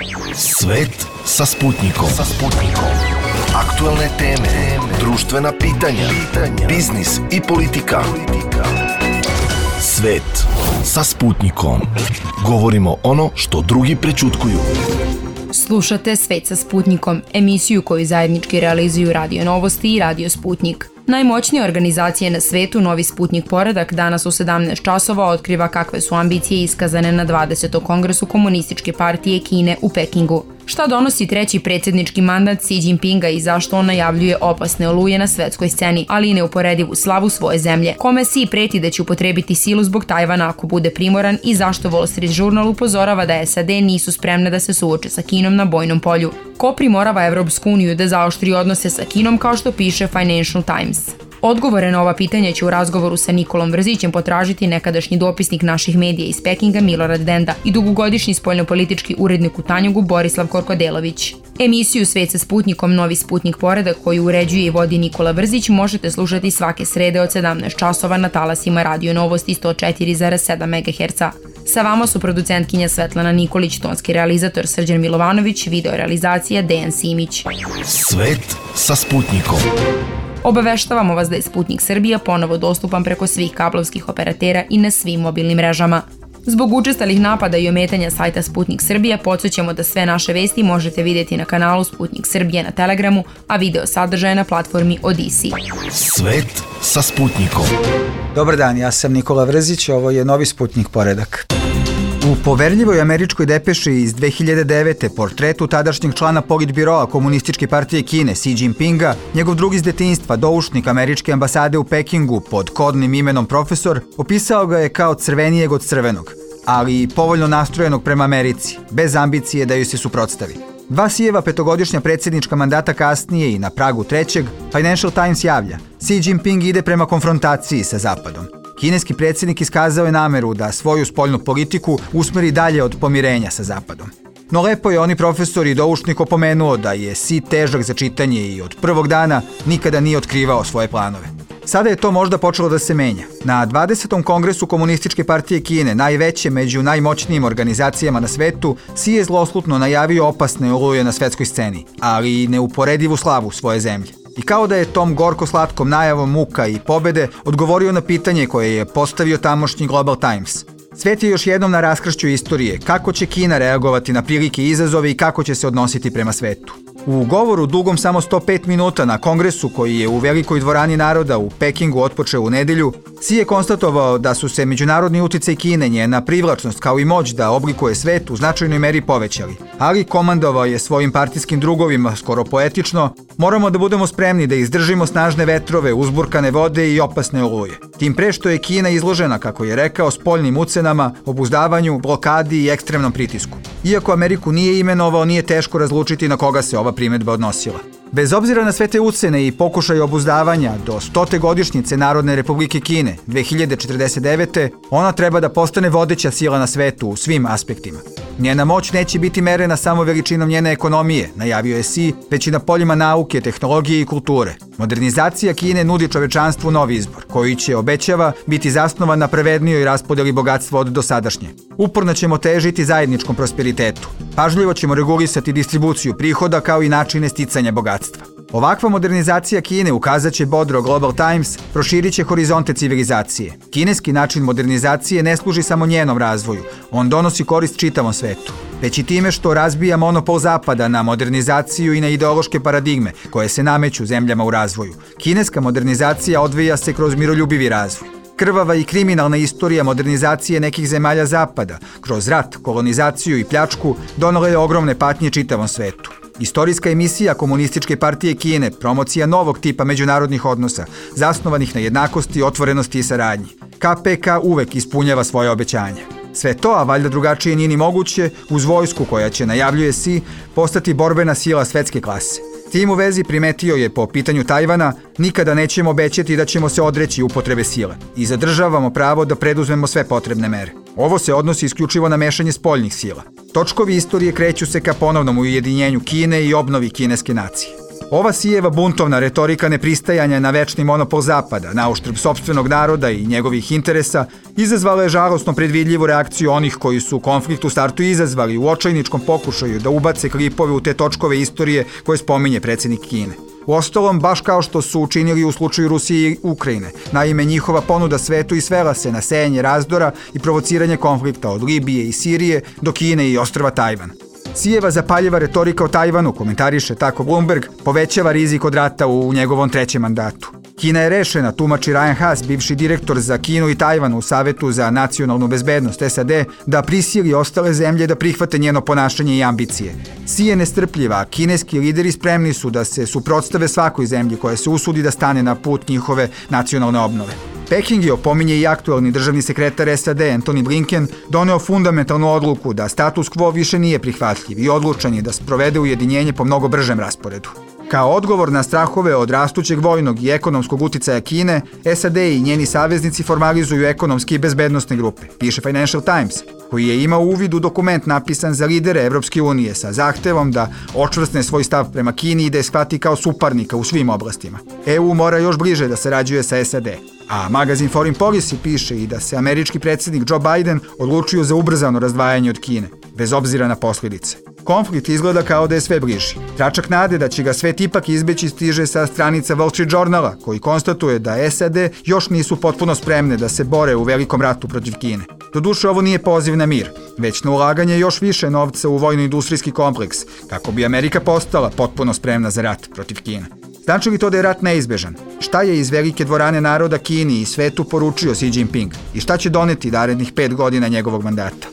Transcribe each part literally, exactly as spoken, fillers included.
Svet sa Sputnikom. Sa Sputnikom. Aktuelne teme, društvena pitanja, biznis i politika. Svet sa Sputnikom. Govorimo ono što drugi prećutkuju. Slušate Svet sa Sputnikom, emisiju koju zajednički realizuju Radio Novosti i Radio Sputnik. Najmoćnija organizacija na svetu, Novi Sputnik poredak, danas u sedamnaest časova otkriva kakve su ambicije iskazane na dvadesetom kongresu Komunističke partije Kine u Pekingu. Šta donosi treći predsjednički mandat Xi Jinpinga i zašto on najavljuje opasne oluje na svetskoj sceni, ali i neuporedivu slavu svoje zemlje? Kome Xi preti da će upotrebiti silu zbog Tajvana ako bude primoran i zašto Wall Street Journal upozorava da S A D nisu spremne da se suoče sa Kinom na bojnom polju? Ko primorava Evropsku uniju da zaoštri odnose sa Kinom kao što piše Financial Times? Odgovore na ova pitanja će u razgovoru sa Nikolom Vrzićem potražiti nekadašnji dopisnik naših medija iz Pekinga Milorad Denda i dugogodišnji spoljnopolitički urednik u Tanjugu Borislav Korkodelović. Emisiju Svet sa Sputnikom, Novi Sputnik poredak, koju uređuje i vodi Nikola Vrzić, možete slušati svake srede od sedamnaest časova na talasima Radio Novosti sto četiri zarez sedam megaherca. Sa vama su producentkinja Svetlana Nikolić, tonski realizator Srđan Milovanović, video realizacija Dejan Simić. Svet sa Sputnikom. Obaveštavamo vas da je Sputnik Srbija ponovo dostupan preko svih kablovskih operatera i na svim mobilnim mrežama. Zbog učestalih napada i ometanja sajta Sputnik Srbija, podsjećamo da sve naše vesti možete vidjeti na kanalu Sputnik Srbija na Telegramu, a video sadržaje na platformi Odisi. Svet sa Sputnikom. Dobar dan, ja sam Nikola Vrzić, ovo je Novi Sputnik poredak. U poverljivoj američkoj depeši iz dve hiljade devete. portretu tadašnjeg člana politbiroa Komunističke partije Kine Xi Jinpinga, njegov drug iz detinjstva, doušnik američke ambasade u Pekingu pod kodnim imenom Profesor, opisao ga je kao crvenijeg od crvenog, ali i povoljno nastrojenog prema Americi, bez ambicije da joj se suprotstavi. Dva Xijeva petogodišnja predsjednička mandata kasnije i na pragu trećeg, Financial Times javlja, Xi Jinping ide prema konfrontaciji sa Zapadom. Kineski predsjednik iskazao je nameru da svoju spoljnu politiku usmeri dalje od pomirenja sa Zapadom. No lepo je oni profesor i doušnik opomenuo da je Xi težak za čitanje i od prvog dana nikada nije otkrivao svoje planove. Sada je to možda počelo da se menja. Na dvadesetom kongresu Komunističke partije Kine, najveće među najmoćnijim organizacijama na svetu, Xi je zloslutno najavio opasne oluje na svetskoj sceni, ali i neuporedivu slavu svoje zemlje. I kao da je tom gorko-slatkom najavom muka i pobede odgovorio na pitanje koje je postavio tamošnji Global Times. Svet je još jednom na raskršću istorije kako će Kina reagovati na prilike i izazove i kako će se odnositi prema svetu. U govoru dugom samo sto pet minuta na kongresu koji je u velikoj dvorani naroda u Pekingu otpočeo u nedelju, Xi je konstatovao da su se međunarodni uticaj Kine, njena privlačnost kao i moć da oblikuje svet u značajnoj meri povećali. Ali komandovao je svojim partijskim drugovima skoro poetično: moramo da budemo spremni da izdržimo snažne vetrove, uzburkane vode i opasne oluje. Tim pre što je Kina izložena, kako je rekao, spoljnim ucenama, obuzdavanju, blokadi i ekstremnom pritisku. Iako Ameriku nije imenovao, nije teško razlučiti na koga se ova primedba odnosila. Bez obzira na sve te ucene i pokušaje obuzdavanja, do stote godišnjice Narodne Republike Kine dve hiljade četrdeset devete. ona treba da postane vodeća sila na svetu u svim aspektima. Njena moć neće biti merena samo veličinom njene ekonomije, najavio je Xi, već i na poljima nauke, tehnologije i kulture. Modernizacija Kine nudi čovečanstvu novi izbor, koji će, obećava, biti zasnovan na pravednijoj raspodeli bogatstva od dosadašnje. Uporno ćemo težiti zajedničkom prosperitetu. Pažljivo ćemo regulisati distribuciju prihoda kao i načine sticanja bogatstva. Ovakva modernizacija Kine, ukazat će bodro Global Times, proširit će horizonte civilizacije. Kineski način modernizacije ne služi samo njenom razvoju, on donosi korist čitavom svetu, već i time što razbija monopol Zapada na modernizaciju i na ideološke paradigme koje se nameću zemljama u razvoju. Kineska modernizacija odvija se kroz miroljubivi razvoj. Krvava i kriminalna istorija modernizacije nekih zemalja Zapada, kroz rat, kolonizaciju i pljačku, donela je ogromne patnje čitavom svetu. Istorijska emisija Komunističke partije Kine, promocija novog tipa međunarodnih odnosa, zasnovanih na jednakosti, otvorenosti i saradnji. K P K uvek ispunjava svoje obećanja. Sve to, a valjda drugačije nije ni moguće, uz vojsku koja će, najavljuje Xi, postati borbena sila svetske klase. Tim u vezi primetio je po pitanju Tajvana: nikada nećemo obećati da ćemo se odreći upotrebe sile i zadržavamo pravo da preduzmemo sve potrebne mere. Ovo se odnosi isključivo na mešanje spoljnih sila. Točkovi istorije kreću se ka ponovnom ujedinjenju Kine i obnovi kineske nacije. Ova Sijeva buntovna retorika nepristajanja na večni monopol Zapada, na uštrb sopstvenog naroda i njegovih interesa, izazvala je žalosno predvidljivu reakciju onih koji su konflikt u startu izazvali u očajničkom pokušaju da ubace klipove u te točkove istorije koje spominje predsjednik Kine. Uostalom, baš kao što su učinili u slučaju Rusije i Ukrajine. Naime, njihova ponuda svetu i svela se na sejanje razdora i provociranje konflikta od Libije i Sirije do Kine i ostrva Tajvan. Sijeva zapaljiva retorika o Tajvanu, komentariše tako Bloomberg, povećava rizik od rata u njegovom trećem mandatu. Kina je rešena, tumači Ryan Haas, bivši direktor za Kinu i Tajvan u Savetu za nacionalnu bezbednost S A D, da prisili ostale zemlje da prihvate njeno ponašanje i ambicije. Si je nestrpljiva, a kineski lideri spremni su da se suprotstave svakoj zemlji koja se usudi da stane na put njihove nacionalne obnove. Peking je, opominje i aktualni državni sekretar S A D Antony Blinken, doneo fundamentalnu odluku da status quo više nije prihvatljiv i odlučan je da sprovede ujedinjenje po mnogo bržem rasporedu. Kao odgovor na strahove od rastućeg vojnog i ekonomskog uticaja Kine, S A D i njeni saveznici formalizuju ekonomske i bezbednostne grupe, piše Financial Times, koji je imao uvid u dokument napisan za lidere Evropske unije sa zahtevom da očvrsne svoj stav prema Kini i da je shvati kao suparnika u svim oblastima. E U mora još bliže da sarađuje sa S A D. A magazin Foreign Policy piše i da se američki predsjednik Joe Biden odlučio za ubrzano razdvajanje od Kine, bez obzira na posljedice. Konflikt izgleda kao da je sve bliži. Tračak nade da će ga svet ipak izbeći stiže sa stranica Wall Street Journala, koji konstatuje da S A D još nisu potpuno spremne da se bore u velikom ratu protiv Kine. Doduše, ovo nije poziv na mir, već na ulaganje još više novca u vojno-industrijski kompleks, kako bi Amerika postala potpuno spremna za rat protiv Kine. Znači li to da je rat neizbežan? Šta je iz velike dvorane naroda Kini i svetu poručio Xi Jinping? I šta će doneti narednih pet godina njegovog mandata?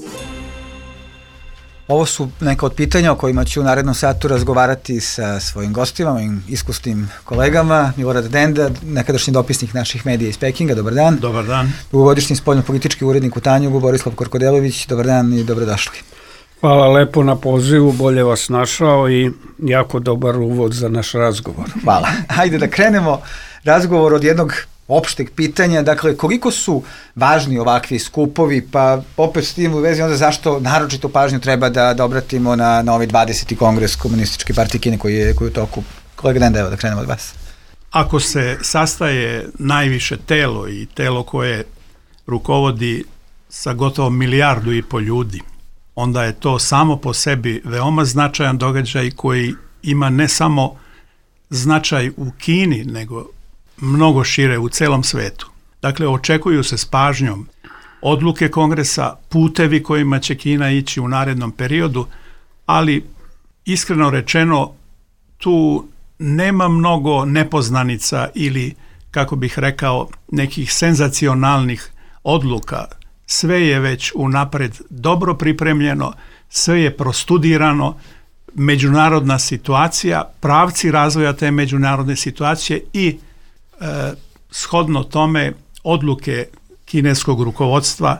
Ovo su neka od pitanja o kojima ću u narednom satu razgovarati sa svojim gostima, mojim iskusnim kolegama. Milorad Denda, nekadašnji dopisnik naših medija iz Pekinga, dobar dan. Dobar dan. Dugogodišnji spoljnopolitički urednik u Tanjugu, Borislav Korkodelović, dobar dan i dobrodošli. Hvala lepo na pozivu, bolje vas našao i jako dobar uvod za naš razgovor. Hvala. Hajde da krenemo razgovor od jednog opšteg pitanja, dakle koliko su važni ovakvi skupovi, pa opet s tim u vezi onda zašto naročito pažnju treba da, da obratimo na, na ovaj dvadeseti kongres Komunističke partije Kine koji je, koji je u toku. Kolega Denda, evo da krenemo od vas. Ako se sastaje najviše telo i telo koje rukovodi sa gotovo milijardu i po ljudi, onda je to samo po sebi veoma značajan događaj koji ima ne samo značaj u Kini, nego mnogo šire u celom svetu. Dakle, očekuju se s pažnjom odluke kongresa, putevi kojima će Kina ići u narednom periodu, ali iskreno rečeno tu nema mnogo nepoznanica ili, kako bih rekao, nekih senzacionalnih odluka. Sve je već unapred dobro pripremljeno, sve je prostudirano, međunarodna situacija, pravci razvoja te međunarodne situacije i e, shodno tome odluke kineskog rukovodstva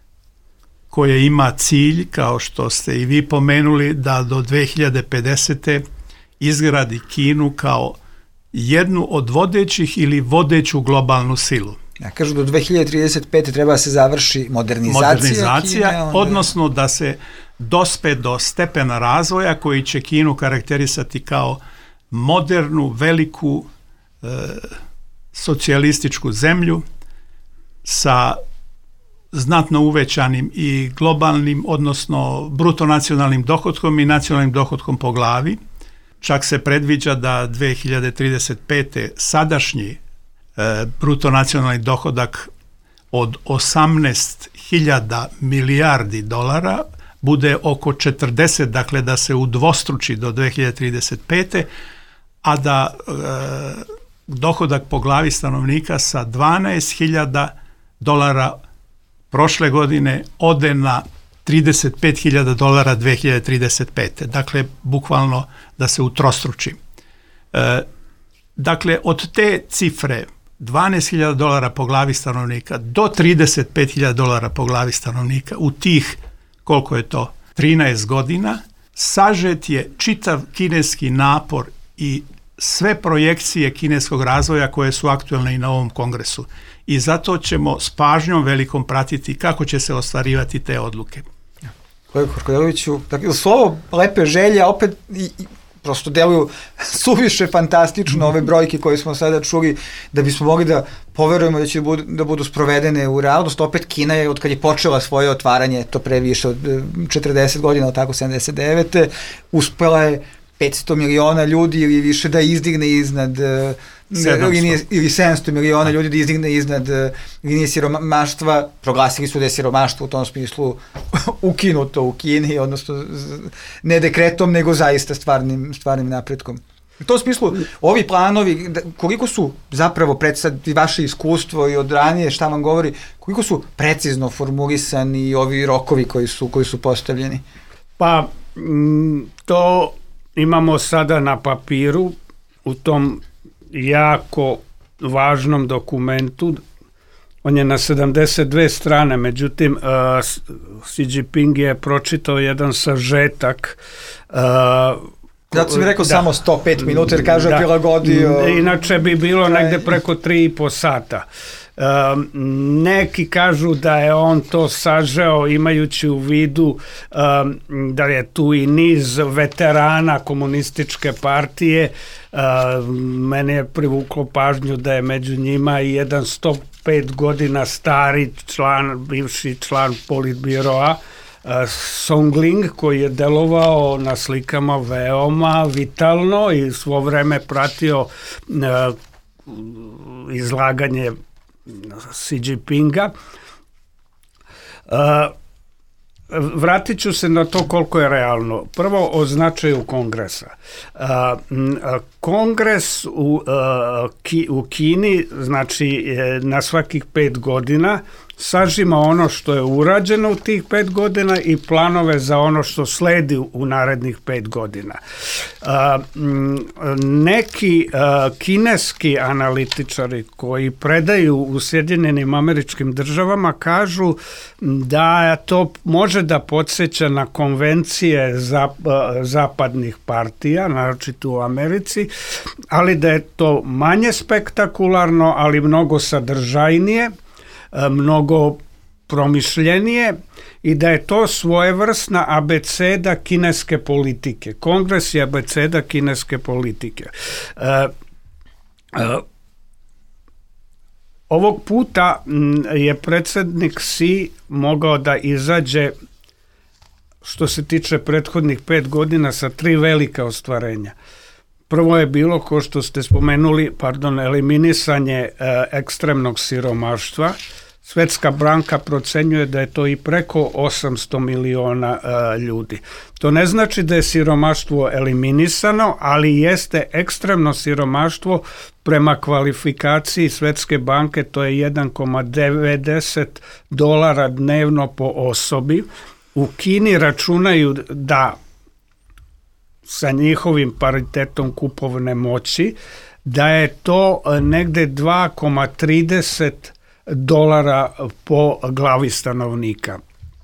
koje ima cilj, kao što ste i vi pomenuli, da do dve hiljade pedesete izgradi Kinu kao jednu od vodećih ili vodeću globalnu silu. Ja, kažu do dve hiljade trideset pete treba da se završi modernizacija, modernizacija Kine, onda... odnosno da se dospe do stepena razvoja koji će Kinu karakterisati kao modernu, veliku e, socijalističku zemlju sa znatno uvećanim i globalnim, odnosno bruto nacionalnim dohotkom i nacionalnim dohotkom po glavi. Čak se predviđa da dve hiljade trideset pete sadašnji e, bruto nacionalni dohodak od osamnaest hiljada milijardi dolara bude oko četrdeset, dakle da se udvostruči do dve hiljade trideset pete, a da e, dohodak po glavi stanovnika sa dvanaest hiljada dolara prošle godine ode na trideset pet hiljada dolara dve hiljade trideset pete. Dakle, bukvalno da se utrostruči. E, dakle, od te cifre dvanaest hiljada dolara po glavi stanovnika do trideset pet hiljada dolara po glavi stanovnika u tih, koliko je to, trinaest godina, sažet je čitav kineski napor i sve projekcije kineskog razvoja koje su aktuelne i na ovom kongresu. I zato ćemo s pažnjom velikom pratiti kako će se ostvarivati te odluke. Kolega Korkodeloviću, dakle, su ovo lepe želje, opet i, i prosto deluju suviše fantastično ove brojke koje smo sada čuli, da bismo mogli da poverujemo da će budu, da budu sprovedene u realnost. Opet Kina je, od kad je počela svoje otvaranje, to pre više od četrdeset godina, od tako sedamdeset devete uspela je petsto miliona ljudi ili više da izdigne iznad linije, ili sedamsto miliona ljudi da izdigne iznad linije siromaštva. Proglasili su da je siromaštvo u tom smislu ukinuto u Kini, odnosno ne dekretom, nego zaista stvarnim, stvarnim napretkom. U tom smislu, ovi planovi, koliko su zapravo predsad i vaše iskustvo i od ranije šta vam govori, koliko su precizno formulisani i ovi rokovi koji su, koji su postavljeni? Pa, to imamo sada na papiru u tom jako važnom dokumentu. On je na sedamdeset dve strane, međutim, uh, Xi Jinping je pročitao jedan sažetak. Uh, Zato sam mi rekao da, samo sto pet minuta, jer kaže da, prilagodio. Inače bi bilo negde preko tri i po sata. Um, neki kažu da je on to sažeo imajući u vidu um, da je tu i niz veterana komunističke partije. Uh, mene je privuklo pažnju da je među njima i jedan sto pet godina stari član, bivši član politbiroa, uh, Song Ling, koji je delovao na slikama veoma vitalno i svo vreme pratio uh, izlaganje Xi Jinpinga. Uh, vratit ću se na to koliko je realno. Prvo o značaju kongresa. Uh, kongres u, uh, ki, u Kini, znači na svakih pet godina, sažima ono što je urađeno u tih pet godina i planove za ono što sledi u narednih pet godina. Uh, neki uh, kineski analitičari koji predaju u Sjedinjenim Američkim Državama kažu da to može da podsjeća na konvencije zap, uh, zapadnih partija, naročito u Americi, ali da je to manje spektakularno, ali mnogo sadržajnije, mnogo promišljenije i da je to svojevrsna abeceda kineske politike. Kongres je abeceda kineske politike. Uh, uh, ovog puta je predsjednik Xi mogao da izađe, što se tiče prethodnih pet godina, sa tri velika ostvarenja. Prvo je bilo, ko što ste spomenuli, pardon, eliminisanje e, ekstremnog siromaštva. Svetska banka procenjuje da je to i preko osamsto miliona e, ljudi. To ne znači da je siromaštvo eliminisano, ali jeste ekstremno siromaštvo prema kvalifikaciji Svetske banke, to je jedan zarez devedeset dolara dnevno po osobi. U Kini računaju da sa njihovim paritetom kupovne moći, da je to negde dva zarez trideset dolara po glavi stanovnika.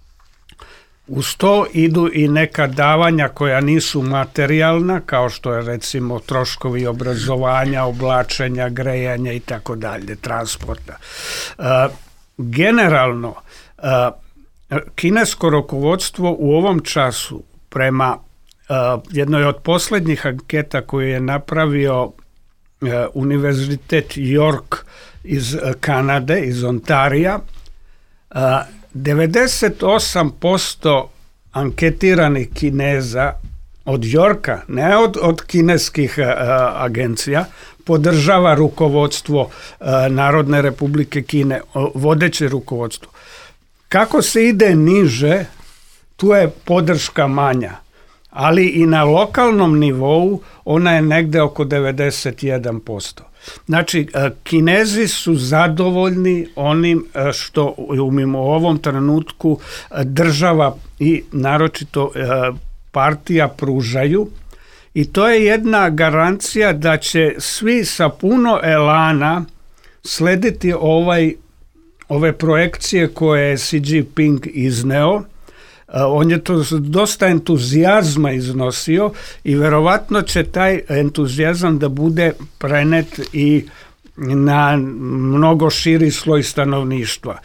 Uz to idu i neka davanja koja nisu materijalna, kao što je recimo troškovi obrazovanja, oblačenja, grejanja i tako dalje, transporta. Uh, generalno, uh, kinesko rukovodstvo u ovom času prema Uh, jednoj od posljednjih anketa koju je napravio uh, Univerzitet York iz uh, Kanade, iz Ontarija, uh, devedeset osam posto anketiranih Kineza od Yorka, ne od, od kineskih uh, agencija, podržava rukovodstvo uh, Narodne Republike Kine, vodeće rukovodstvo. Kako se ide niže, tu je podrška manja. Ali i na lokalnom nivou ona je negde oko devedeset jedan posto. Znači, Kinezi su zadovoljni onim što u ovom trenutku država i naročito partija pružaju, i to je jedna garancija da će svi sa puno elana slediti ovaj, ove projekcije koje je Xi Jinping izneo. On je to dosta entuzijazma iznosio i verovatno će taj entuzijazam da bude prenet i na mnogo širi sloj stanovništva.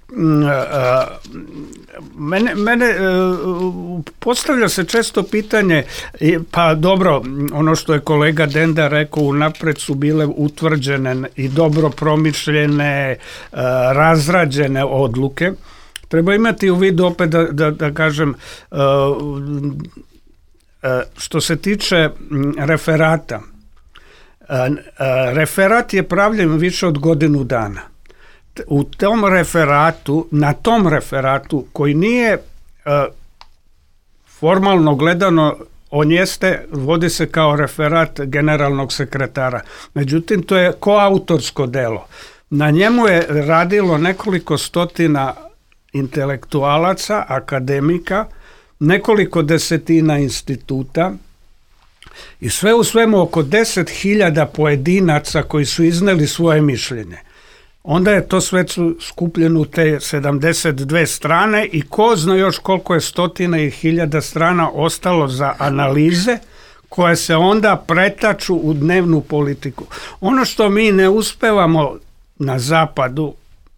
Mene, mene postavlja se često pitanje, pa dobro, ono što je kolega Denda rekao, unapred su bile utvrđene i dobro promišljene, razrađene odluke. Treba imati u vidu, opet da, da, da kažem, što se tiče referata. Referat je pravljen više od godinu dana. U tom referatu, na tom referatu koji nije formalno gledano, on jeste, vodi se kao referat generalnog sekretara. Međutim, to je koautorsko delo. Na njemu je radilo nekoliko stotina intelektualaca, akademika, nekoliko desetina instituta i sve u svemu oko deset hiljada pojedinaca koji su izneli svoje mišljenje. Onda je to sve skupljeno u te sedamdeset dve strane i ko zna još koliko je stotina i hiljada strana ostalo za analize koje se onda pretaču u dnevnu politiku. Ono što mi ne uspevamo na zapadu,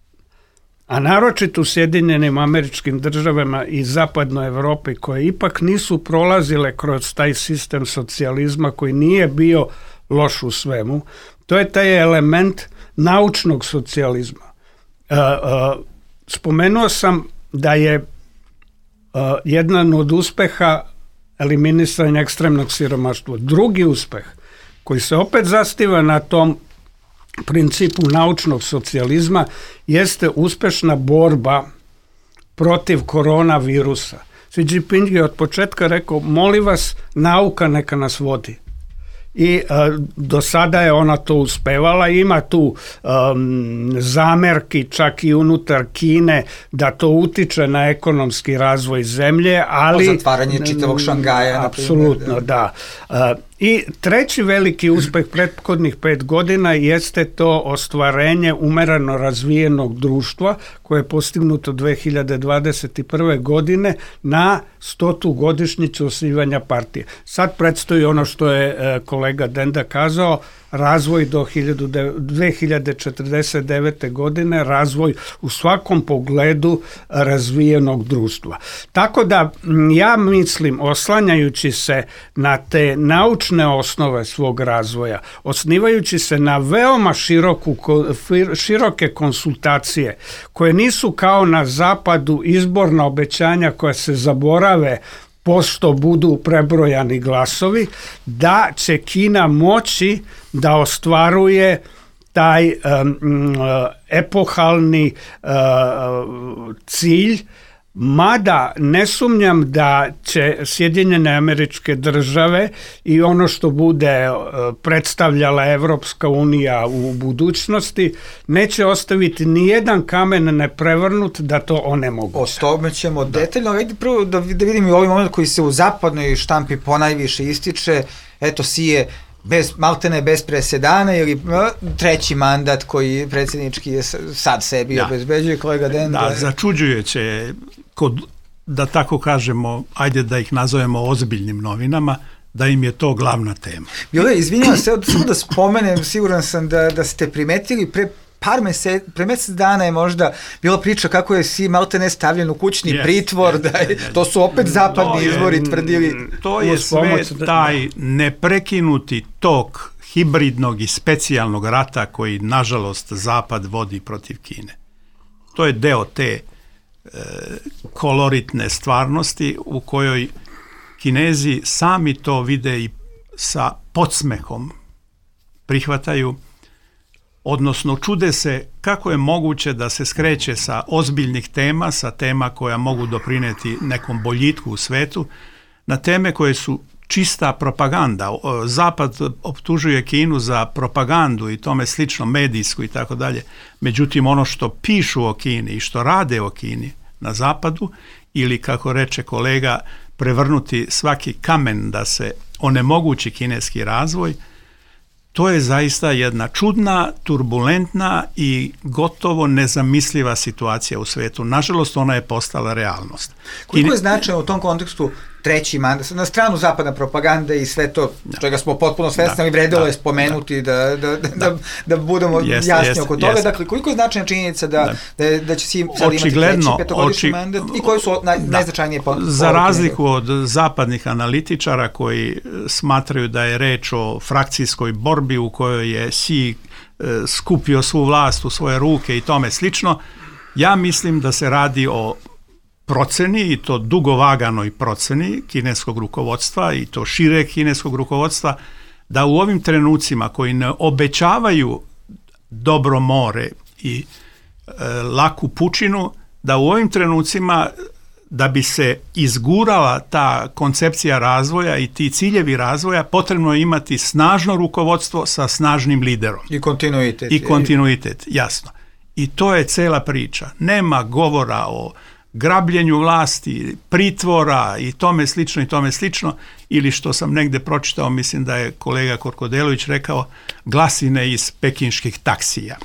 a naročito u Sjedinjenim Američkim Državama i zapadnoj Evropi, koje ipak nisu prolazile kroz taj sistem socijalizma koji nije bio loš u svemu, to je taj element naučnog socijalizma. Uh, uh, spomenuo sam da je uh, jedan od uspeha eliminisanja ekstremnog siromaštva. Drugi uspeh, koji se opet zasniva na tom principu naučnog socijalizma, jeste uspešna borba protiv koronavirusa. Xi Jinping je od početka rekao, molim vas, nauka neka nas vodi. I uh, do sada je ona to uspevala. Ima tu um, zamerki čak i unutar Kine da to utiče na ekonomski razvoj zemlje, ali... O zatvaranje čitavog Šangaja. Apsolutno, da. Uh, I treći veliki uspeh prethodnih pet godina jeste to ostvarenje umereno razvijenog društva koje je postignuto dve hiljade dvadeset prve. godine na stotu godišnjicu osnivanja partije. Sad predstoji ono što je kolega Denda kazao, razvoj do dve hiljade četrdeset devete. godine, razvoj u svakom pogledu razvijenog društva. Tako da ja mislim, oslanjajući se na te naučne osnove svog razvoja, osnivajući se na veoma široku, široke konsultacije koje nisu kao na zapadu izborna obećanja koja se zaborave pošto budu prebrojani glasovi, da će Kina moći da ostvaruje taj um, epohalni uh, cilj, mada ne sumnjam da će Sjedinjene Američke Države i ono što bude predstavljala Evropska unija u budućnosti neće ostaviti ni jedan kamen neprevrnut da to onemoguće. O tome ćemo da. detaljno, ajde prvo da, da vidim i ovaj moment koji se u zapadnoj štampi ponajviše ističe, eto sije bez, maltene bez presedana ili treći mandat koji predsjednički je sad sebi da. obezbeđuje, kolega Denda. Da, začuđujuće kod, da tako kažemo, ajde da ih nazovemo ozbiljnim novinama, da im je to glavna tema. Bilo je, izvinjavam se, samo da spomenem, siguran sam da, da ste primetili pre par mesec, pre mesec dana je možda bila priča kako je si maltene stavljen u kućni yes, pritvor, yes, da je, yes, yes. To su opet zapadni to izvori je, tvrdili. To je sve taj neprekinuti tok hibridnog i specijalnog rata koji, nažalost, Zapad vodi protiv Kine. To je deo te e, koloritne stvarnosti u kojoj Kinezi sami to vide i sa podsmehom prihvataju, odnosno čude se kako je moguće da se skreće sa ozbiljnih tema, sa tema koja mogu doprineti nekom boljitku u svetu, na teme koje su čista propaganda. Zapad optužuje Kinu za propagandu i tome slično, medijsku i tako dalje. Međutim, ono što pišu o Kini i što rade o Kini na Zapadu, ili kako reče kolega, prevrnuti svaki kamen da se onemogući kineski razvoj, to je zaista jedna čudna, turbulentna i gotovo nezamisliva situacija u svetu. Nažalost, ona je postala realnost. Koliko je značajno u tom kontekstu treći mandat, na stranu zapadna propaganda i sve to, da. čega smo potpuno svesni, i vredilo je spomenuti da, da, da, da, da budemo jest, jasni jest, oko toga. Jest. Dakle, koliko je značajna činjenica da, da. da, da će si sad imati treći petogodišnji oči, mandat i koji su naj, da. najznačajnije po, Za razliku od zapadnih analitičara koji smatraju da je reč o frakcijskoj borbi u kojoj je Si skupio svu vlast u svoje ruke i tome slično, ja mislim da se radi o proceni, i to dugovaganoj proceni kineskog rukovodstva i to šire kineskog rukovodstva, da u ovim trenucima koji ne obećavaju dobro more i e, laku pučinu, da u ovim trenucima da bi se izgurala ta koncepcija razvoja i ti ciljevi razvoja, potrebno je imati snažno rukovodstvo sa snažnim liderom. I kontinuitet. I kontinuitet, jasno. I to je cela priča. Nema govora o grabljenju vlasti, pritvora i tome slično i tome slično, ili što sam negde pročitao, mislim da je kolega Korkodelović rekao, glasine iz pekinških taksija.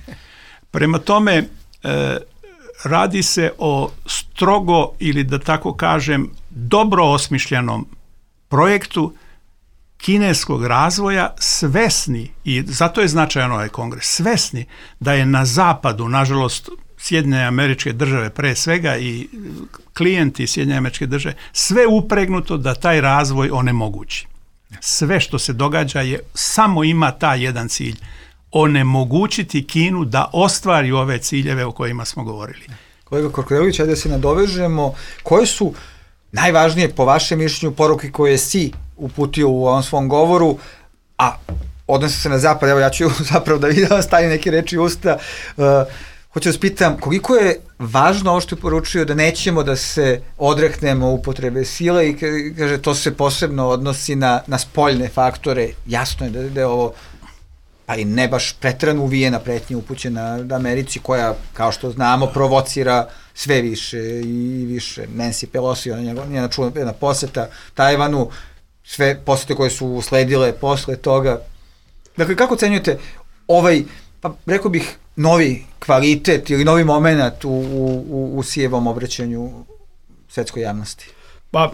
Prema tome, e, radi se o strogo, ili da tako kažem, dobro osmišljenom projektu kineskog razvoja, svesni, i zato je značajan ovaj kongres, svesni da je na zapadu, nažalost, Sjedinjene Američke Države pre svega i klijenti Sjedinjene Američke Države, sve upregnuto da taj razvoj onemogući. Sve što se događa je, samo ima taj jedan cilj, onemogućiti Kinu da ostvari ove ciljeve o kojima smo govorili. Kolega Korkodelović, ajde da se nadovežemo, koje su najvažnije po vašem mišljenju poruke koje je Si uputio u ovom svom govoru, a odnose se na zapad, evo ja ću zapravo da vidim, stavim neke reči u usta, uh, hoću da pitam, koliko je važno ovo što je poručio da nećemo da se odreknemo upotrebe sile, i kaže to se posebno odnosi na, na spoljne faktore, jasno je da, da je ovo pa i ne baš preterano uvijena pretnja upućena Americi, koja, kao što znamo, provocira sve više i više. Nancy Pelosi, ona njena čuvena poseta Tajvanu, sve posete koje su usledile posle toga. Dakle, kako ocenjujete ovaj, pa rekao bih, novi kvalitet ili novi moment u, u, u Sijevom obraćanju svetskoj javnosti? Pa,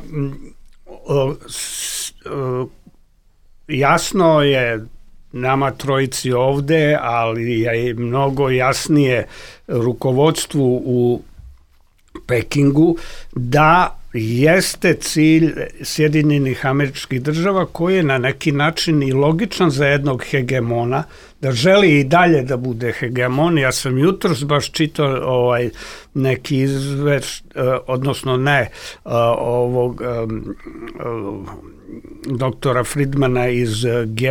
o, s, o, jasno je nama trojici ovde, ali je mnogo jasnije rukovodstvu u Pekingu da jeste cilj Sjedinjenih Američkih Država, koji je na neki način i logičan za jednog hegemona, da želi i dalje da bude hegemon. Ja sam jutros baš čitao ovaj neki izveš, odnosno ne, ovog um, doktora Friedmana iz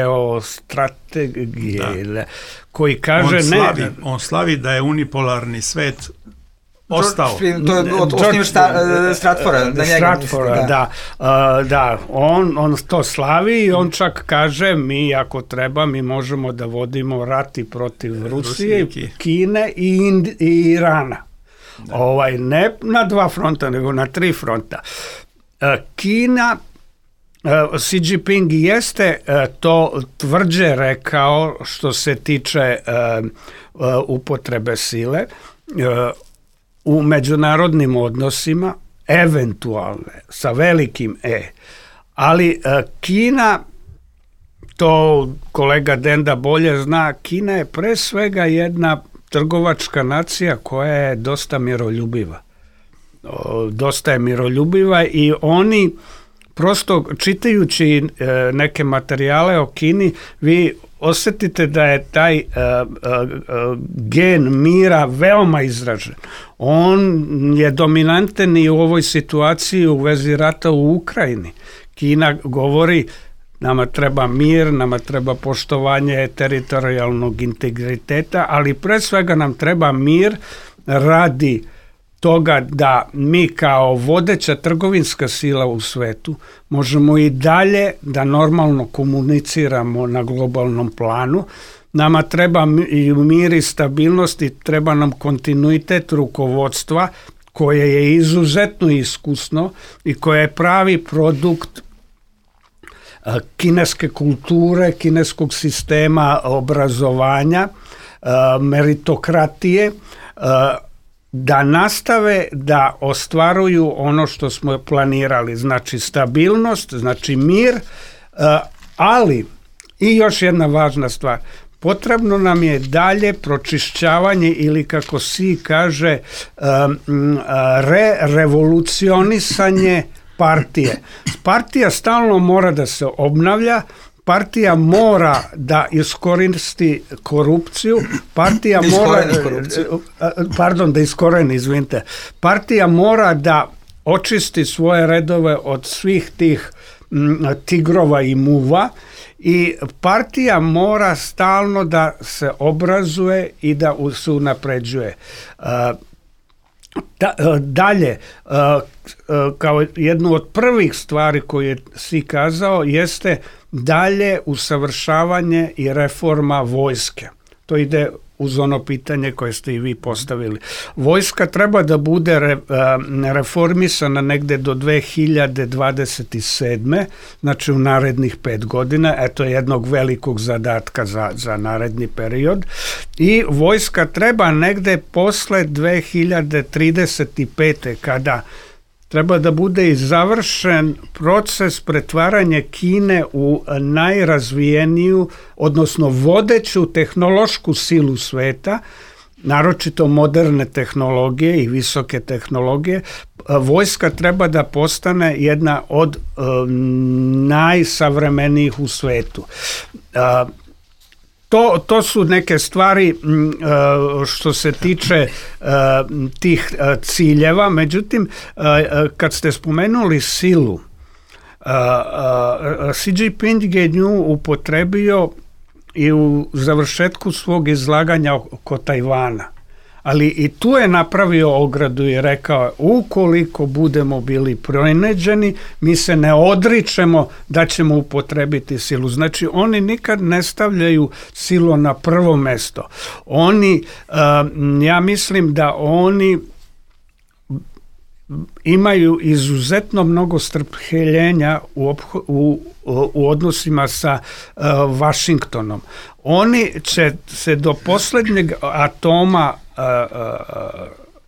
geostrategije, da. koji kaže on slavi, ne... On slavi da je unipolarni svet ostao. To je od osnivač Stratfora. Stratfora, da. Da, uh, da. On, on to slavi i on čak kaže, mi ako treba, mi možemo da vodimo rati protiv Rusije, Rusije. Kine i, Ind, i Irana. Da. Ovaj, ne na dva fronta, nego na tri fronta. Uh, Kina, uh, Xi Jinping jeste uh, to tvrđe rekao što se tiče uh, uh, upotrebe sile, uh, u međunarodnim odnosima, eventualne, sa velikim E. Ali e, Kina, to kolega Denda bolje zna, Kina je pre svega jedna trgovačka nacija koja je dosta miroljubiva. O, dosta je miroljubiva i oni prosto čitajući e, neke materijale o Kini, vi osetite da je taj uh, uh, uh, gen mira veoma izražen. On je dominantan i u ovoj situaciji u vezi rata u Ukrajini. Kina govori, nama treba mir, nama treba poštovanje teritorijalnog integriteta, ali pre svega nam treba mir radi toga da mi kao vodeća trgovinska sila u svetu možemo i dalje da normalno komuniciramo na globalnom planu. Nama treba i mir i stabilnost i treba nam kontinuitet rukovodstva koje je izuzetno iskusno i koje je pravi produkt kineske kulture, kineskog sistema obrazovanja, meritokratije, da nastave da ostvaruju ono što smo planirali, znači stabilnost, znači mir, ali i još jedna važna stvar, potrebno nam je dalje pročišćavanje ili kako si kaže re, revolucionisanje partije. Partija stalno mora da se obnavlja, partija mora da iskoristi korupciju, partija mora pardon, da iskoreni, izvinite. Partija mora da očisti svoje redove od svih tih m, tigrova i muva i partija mora stalno da se obrazuje i da se unapređuje. Da, dalje, kao jednu od prvih stvari koje si kazao jeste dalje usavršavanje i reforma vojske. To ide uz ono pitanje koje ste i vi postavili. Vojska treba da bude re, reformisana negde do dve hiljade dvadeset sedme. znači u narednih pet godina, eto jednog velikog zadatka za, za naredni period. I vojska treba negde posle dve hiljade trideset pete. kada treba da bude i završen proces pretvaranja Kine u najrazvijeniju, odnosno vodeću tehnološku silu sveta, naročito moderne tehnologije i visoke tehnologije. Vojska treba da postane jedna od um, najsavremenijih u svetu. Uh, To, to su neke stvari što se tiče tih ciljeva. Međutim, kad ste spomenuli silu, Xi Jinping je nju upotrebio i u završetku svog izlaganja oko Tajvana. Ali i tu je napravio ogradu i rekao, ukoliko budemo bili proneđeni, mi se ne odričemo da ćemo upotrebiti silu. Znači, oni nikad ne stavljaju silu na prvo mesto. Oni, ja mislim da oni imaju izuzetno mnogo strpljenja u, u, u odnosima sa uh, Vašingtonom. Oni će se do posljednjeg atoma uh, uh,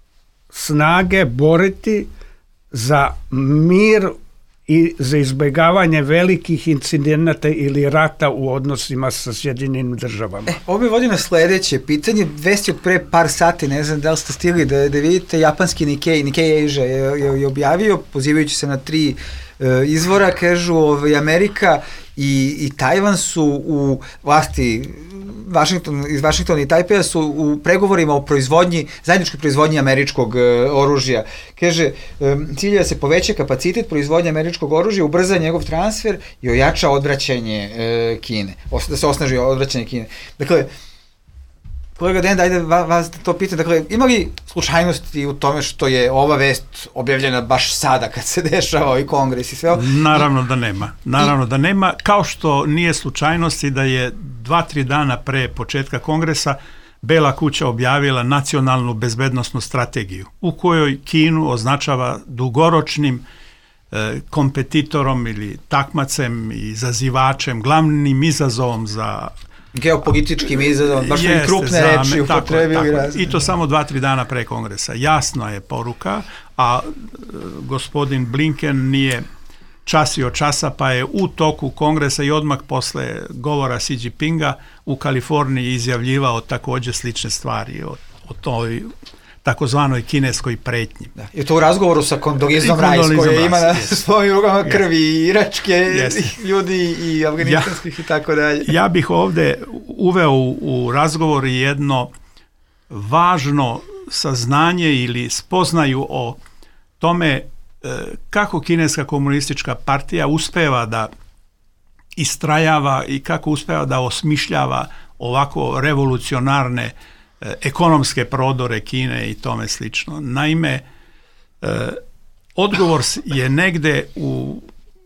snage boriti za mir i za izbjegavanje velikih incidenata ili rata u odnosima sa Sjedinjenim državama. E, ovo mi vodi na sledeće pitanje. Vesti od pre par sati, ne znam da li ste stigli da, da vidite, japanski Nikkei, Nikkei Asia je, je, je objavio, pozivajući se na tri e, izvora, kažu ovaj, Amerika i, i Tajvan su u vlasti Vašington, iz Vašingtona i Tajpeja su u pregovorima o proizvodnji, zajedničkoj proizvodnji američkog e, oružja. Kaže, e, cilj je da se poveća kapacitet proizvodnje američkog oružja, ubrza njegov transfer i ojača odvraćanje e, Kine, Os, da se osnaži odvraćanje Kine. Dakle, kolega Dejan, ajde vas da to pitam, dakle, ima li slučajnosti u tome što je ova vest objavljena baš sada kad se dešava ovaj kongres i sve ovo? Naravno da nema. Naravno da nema, kao što nije slučajnosti da je dva, tri dana pre početka kongresa Bela kuća objavila nacionalnu bezbednosnu strategiju u kojoj Kinu označava dugoročnim e, kompetitorom ili takmacem i izazivačem, glavnim izazovom za geopolitičkim izazovom, baš jeste, krupne reči upotrebili. I to samo dva, tri dana pre kongresa. Jasna je poruka, a e, gospodin Blinken nije časio časa, pa je u toku kongresa i odmah posle govora Xi Jinpinga u Kaliforniji izjavljivao također slične stvari o, o toj takozvanoj kineskoj pretnji. Da. I to u razgovoru sa Kondolizom Rice, koji ima na svojim rukama krvi i iračke yes. ljudi i afganistanskih ja, i tako dalje. Ja bih ovde uveo u, u razgovor jedno važno saznanje ili spoznaju o tome kako kineska komunistička partija uspeva da istrajava i kako uspeva da osmišljava ovako revolucionarne e, ekonomske prodore Kine i tome slično. Naime, e, odgovor je negde u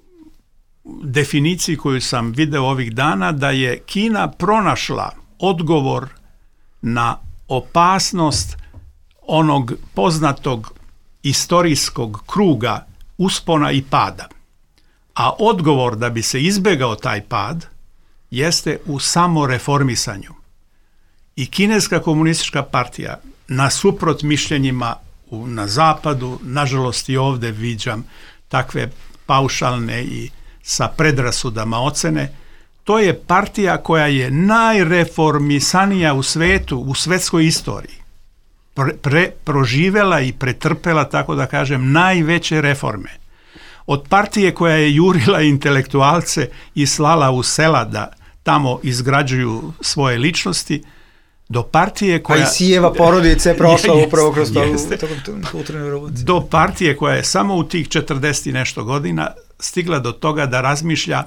definiciji koju sam video ovih dana, da je Kina pronašla odgovor na opasnost onog poznatog istorijskog kruga uspona i pada. A odgovor da bi se izbegao taj pad jeste u samoreformisanju. I kineska komunistička partija nasuprot mišljenjima u, na zapadu, nažalost i ovde viđam takve paušalne i sa predrasudama ocene, to je partija koja je najreformisanija u svetu, u svetskoj istoriji. Pre, pre, proživela i pretrpela, tako da kažem, najveće reforme. Od partije koja je jurila intelektualce i slala u sela da tamo izgrađuju svoje ličnosti, do partije koja... A i Sijeva porodica je prošla jest, upravo kroz to kulturnu revoluciju. Do partije koja je samo u tih četrdeset i nešto godina stigla do toga da razmišlja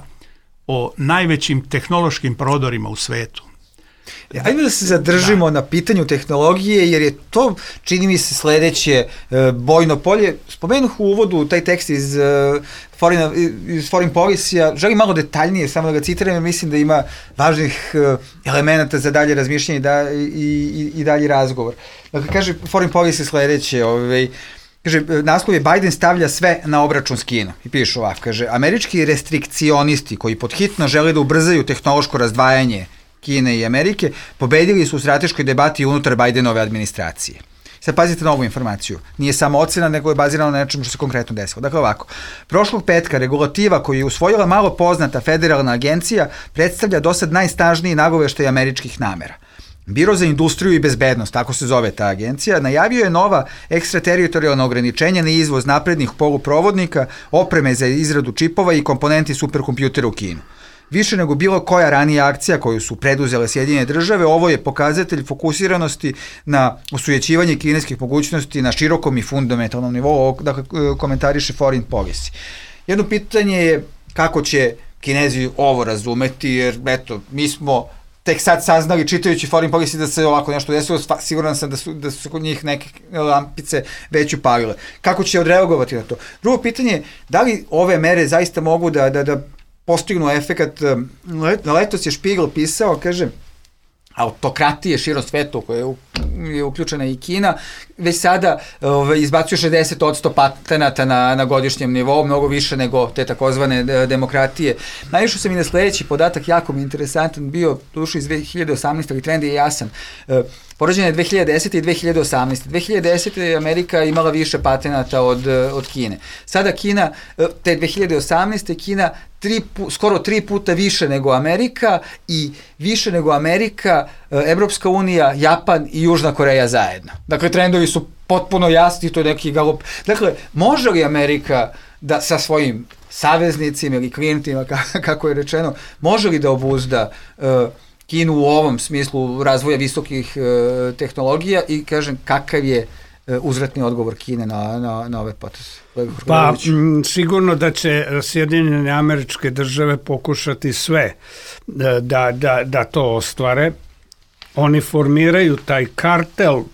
o najvećim tehnološkim prodorima u svetu. Ajde da se zadržimo da. na pitanju tehnologije, jer je to, čini mi se, sledeće e, bojno polje. Spomenuh u uvodu taj tekst iz, e, foreign, iz Foreign Policy-a, želim malo detaljnije, samo da ga citiram, jer mislim da ima važnih e, elemenata za dalje razmišljanje i, da, i, i, i dalji razgovor. Dakle, kaže Foreign Policy sledeće, ovaj, kaže, naslov je Biden stavlja sve na obračun s Kinom. I piše ovako, kaže, američki restrikcionisti koji podhitno žele da ubrzaju tehnološko razdvajanje Kine i Amerike, pobedili su u strateškoj debati unutar Bidenove administracije. Sad pazite na ovu informaciju. Nije samo ocena, nego je bazirano na nečemu što se konkretno desilo. Dakle ovako, prošlog petka regulativa koju je usvojila malo poznata federalna agencija predstavlja do sad najsnažniji nagoveštaj američkih namera. Biro za industriju i bezbednost, tako se zove ta agencija, najavio je nova ekstrateritorijalna ograničenja na izvoz naprednih poluprovodnika, opreme za izradu čipova i komponenti superkompjutera u Kinu. Više nego bilo koja ranija akcija koju su preduzele Sjedinjene države, ovo je pokazatelj fokusiranosti na osujećivanje kineskih mogućnosti na širokom i fundamentalnom nivou, dakle komentariše Foreign Policy. Jedno pitanje je kako će Kinezi ovo razumeti, jer eto, mi smo tek sad saznali čitajući Foreign Policy da se ovako nešto desilo, siguran sam da su, da su kod njih neke lampice već upalile. Kako će odreagovati na to? Drugo pitanje je, da li ove mere zaista mogu da, da, da postignu efekat? Letos je Špigl pisao, kaže, autokratije širom svetu koje je uključena i Kina, već sada ove, izbacuje šezdeset posto patenata na, na godišnjem nivou, mnogo više nego te takozvane demokratije. Naišao sam i na sledeći podatak, jako mi interesantan, bio dušu iz dve hiljade osamnaeste, ali trend je jasan. E, Poređenje je dve hiljade desete i dve hiljade osamnaeste. dve hiljade desete je Amerika imala više patenata od, od Kine. Sada Kina, te dve hiljade osamnaeste Kina tri, skoro tri puta više nego Amerika i više nego Amerika, Evropska unija, Japan i Južna Koreja zajedno. Dakle, trendovi su potpuno jasni, to je neki galop. Dakle, može li Amerika da sa svojim saveznicima ili klijentima, kako je rečeno, može li da obuzda uh, Kinu u ovom smislu razvoja visokih e, tehnologija i kažem kakav je e, uzvratni odgovor Kine na, na, na ove poteze? Pa m, sigurno da će Sjedinjene Američke Države pokušati sve da, da, da to ostvare. Oni formiraju taj kartel,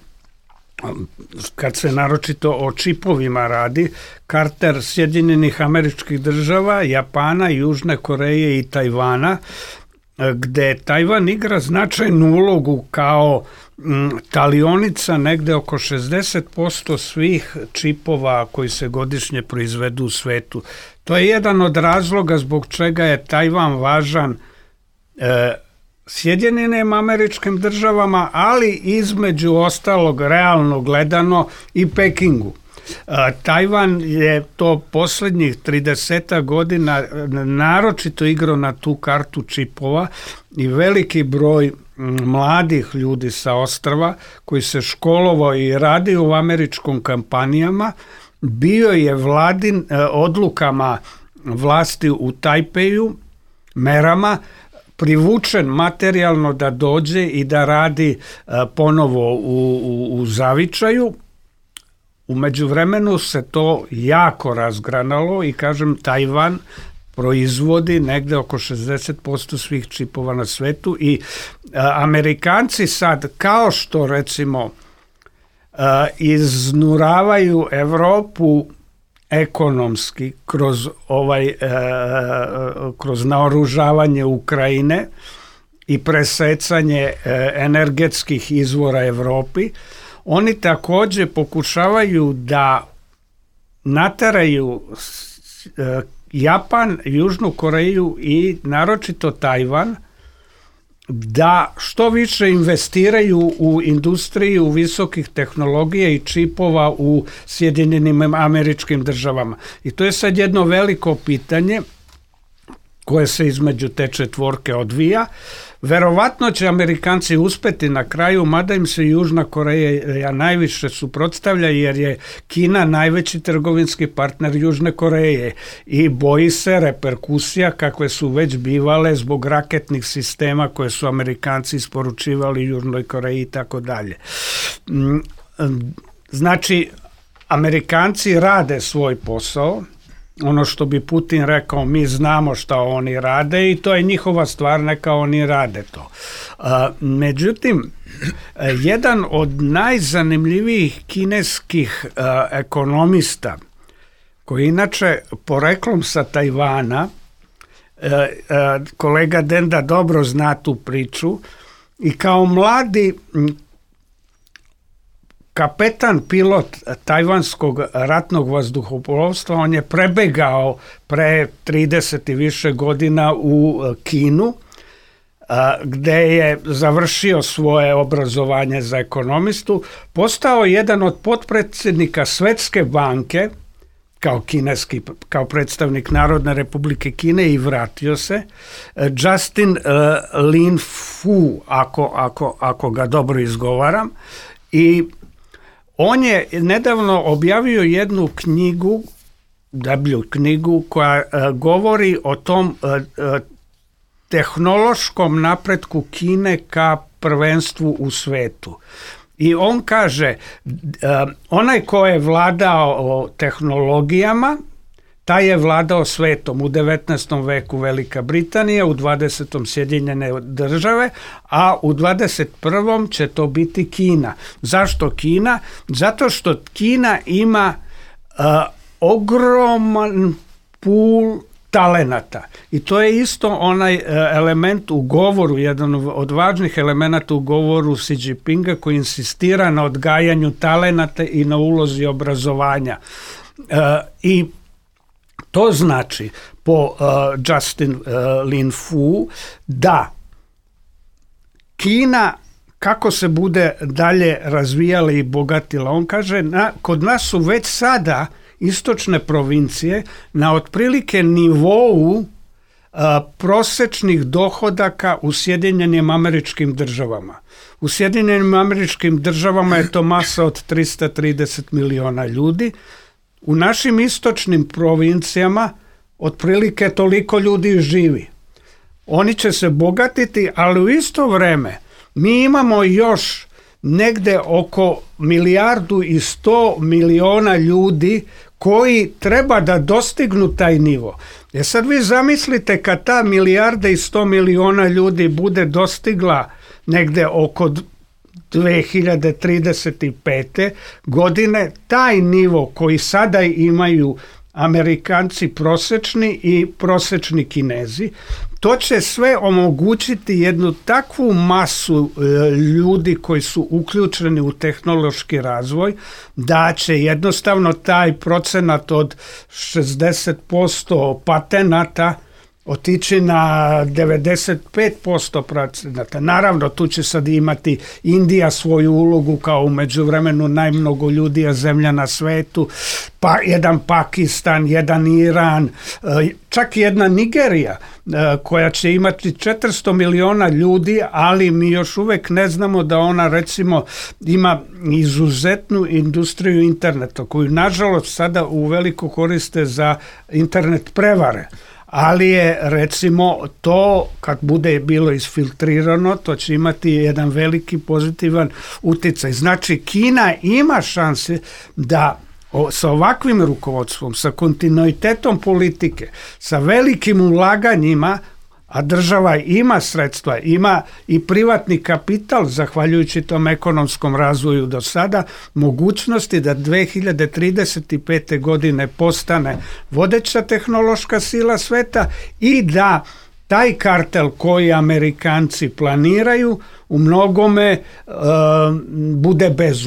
kad se naročito o čipovima radi, kartel Sjedinjenih Američkih Država, Japana, Južne Koreje i Tajvana, gde Tajvan igra značajnu ulogu kao m, talionica negde oko šezdeset posto svih čipova koji se godišnje proizvedu u svetu. To je jedan od razloga zbog čega je Tajvan važan e, Sjedinjenim Američkim Državama, ali između ostalog realno gledano i Pekingu. Tajvan je to poslednjih trideset godina naročito igrao na tu kartu čipova i veliki broj mladih ljudi sa ostrva koji se školovao i radi u američkom kompanijama bio je vladin odlukama vlasti u Tajpeju, merama, privučen materijalno da dođe i da radi ponovo u, u, u zavičaju. U međuvremenu se to jako razgranalo i kažem Tajvan proizvodi negde oko šezdeset posto svih čipova na svetu i a, Amerikanci sad kao što recimo a, iznuravaju Evropu ekonomski kroz ovaj a, kroz naoružavanje Ukrajine i presecanje a, energetskih izvora Evropi, oni takođe pokušavaju da nateraju Japan, Južnu Koreju i naročito Tajvan da što više investiraju u industriju visokih tehnologija i čipova u Sjedinjenim Američkim Državama. I to je sad jedno veliko pitanje koje se između te četvorke odvija. Verovatno će Amerikanci uspeti na kraju, mada im se Južna Koreja najviše suprotstavlja, jer je Kina najveći trgovinski partner Južne Koreje i boji se reperkusija kakve su već bivale zbog raketnih sistema koje su Amerikanci isporučivali Južnoj Koreji i tako dalje. Znači, Amerikanci rade svoj posao, ono što bi Putin rekao, mi znamo šta oni rade i to je njihova stvar, neka oni rade to. A, međutim, jedan od najzanimljivijih kineskih a, ekonomista, koji inače poreklom sa Tajvana, a, a, kolega Denda dobro zna tu priču, i kao mladi kapetan pilot tajvanskog ratnog vazduhoplovstva, on je prebegao pre trideset i više godina u Kinu, gde je završio svoje obrazovanje za ekonomistu, postao jedan od potpredsjednika Svetske banke kao kineski, kao predstavnik Narodne Republike Kine i vratio se. Justin uh, Lin Fu, ako, ako, ako ga dobro izgovaram, i on je nedavno objavio jednu knjigu, deblju knjigu, koja uh, govori o tom uh, uh, tehnološkom napretku Kine ka prvenstvu u svetu. I on kaže, uh, onaj ko je vladao tehnologijama, taj je vladao svetom. U devetnaestom veku Velika Britanija, u dvadesetom Sjedinjene Države, a u dvadeset prvom će to biti Kina. Zašto Kina? Zato što Kina ima uh, ogroman pool talenata. I to je isto onaj uh, element u govoru, jedan od važnih elemenata u govoru Xi Jinpinga, koji insistira na odgajanju talenata i na ulozi obrazovanja. Uh, I to znači, po uh, Justin uh, Lin Fu, da Kina, kako se bude dalje razvijala i bogatila, on kaže, na, kod nas su već sada istočne provincije na otprilike nivou uh, prosečnih dohodaka u Sjedinjenim Američkim Državama. U Sjedinjenim Američkim Državama je to masa od trista trideset miliona ljudi. U našim istočnim provincijama otprilike toliko ljudi živi. Oni će se bogatiti, ali u isto vreme mi imamo još negde oko milijardu i sto miliona ljudi koji treba da dostignu taj nivo. E sad vi zamislite kad ta milijarda i sto miliona ljudi bude dostigla negde oko dve hiljade trideset pete. godine, taj nivo koji sada imaju Amerikanci prosečni i prosečni Kinezi, to će sve omogućiti jednu takvu masu e, ljudi koji su uključeni u tehnološki razvoj, da će jednostavno taj procenat od šezdeset posto patenata otići na devedeset pet posto procenata. Naravno, tu će sad imati Indija svoju ulogu kao u međuvremenu najmnogo ljudija zemlja na svetu, pa jedan Pakistan, jedan Iran, čak i jedna Nigerija koja će imati četiristo miliona ljudi, ali mi još uvek ne znamo da ona recimo ima izuzetnu industriju interneta, koju nažalost sada uveliko koriste za internet prevare. Ali je recimo to, kad bude bilo isfiltrirano, to će imati jedan veliki pozitivan uticaj. Znači Kina ima šanse da o, sa ovakvim rukovodstvom, sa kontinuitetom politike, sa velikim ulaganjima, a država ima sredstva, ima i privatni kapital, zahvaljujući tom ekonomskom razvoju do sada, mogućnosti da dve hiljade trideset pete. godine postane vodeća tehnološka sila sveta i da taj kartel koji Amerikanci planiraju u mnogome uh, bude bezub.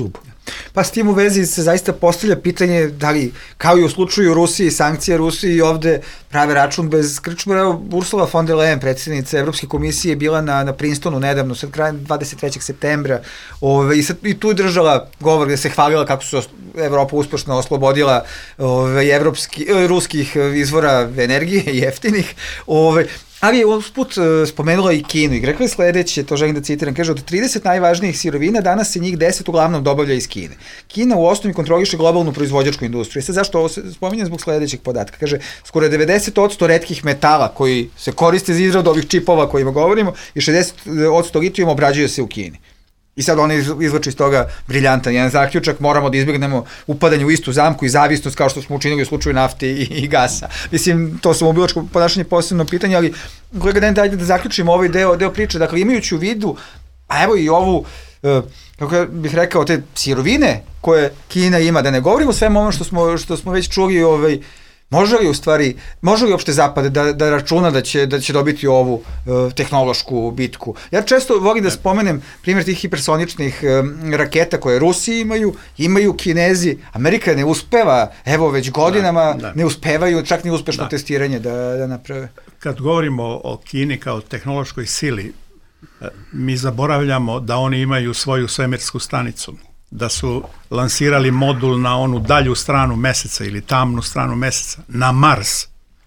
Pa s tim u vezi se zaista postavlja pitanje da li, kao i u slučaju Rusiji, sankcije Rusiji i ovde prave račun bez krčmara. Ursula von der Leyen, predsjednica Evropske komisije, bila na, na Princetonu nedavno, sad krajem dvadeset trećeg septembra, ove, i, sad, i tu je držala govor gde se hvalila kako su Evropa uspešno oslobodila ove, evropski, ruskih izvora energije, jeftinih, ove, ali je usput uh, spomenula i Kinu i rekla je sledeće, to želim da citiram, kaže, od trideset najvažnijih sirovina danas se njih deset uglavnom dobavlja iz Kine. Kina u osnovi kontroliše globalnu proizvođačku industriju. Sad zašto ovo se spominje zbog sledećeg podatka? Kaže, skoro devedeset posto retkih metala koji se koriste za izradu ovih čipova kojima govorimo i šezdeset posto litijuma obrađuje se u Kini. I sad oni izvlače iz toga briljantan jedan zaključak, moramo da izbjegnemo upadanje u istu zamku i zavisnost kao što smo učinili u slučaju nafte i, i gasa. Mislim, to sam ubilačko ponašanje posebno pitanje, ali kolega Dan, dajte da zaključimo ovaj deo, deo priče. Dakle, imajući u vidu, a evo i ovu, uh, kako bih rekao, te sirovine koje Kina ima, da ne govorimo svemu ono što smo, što smo već čuli, ovaj, može li u stvari, može li uopšte Zapad da, da računa da će, da će dobiti ovu uh, tehnološku bitku? Ja često volim da spomenem primjer tih hipersoničnih um, raketa koje Rusi imaju, imaju Kinezi, Amerika ne uspeva, evo već godinama da, da. ne uspevaju, čak ni uspešno da. testiranje da, da naprave. Kad govorimo o Kini kao tehnološkoj sili, mi zaboravljamo da oni imaju svoju svemirsku stanicu, da su lansirali modul na onu dalju stranu meseca ili tamnu stranu meseca, na Mars,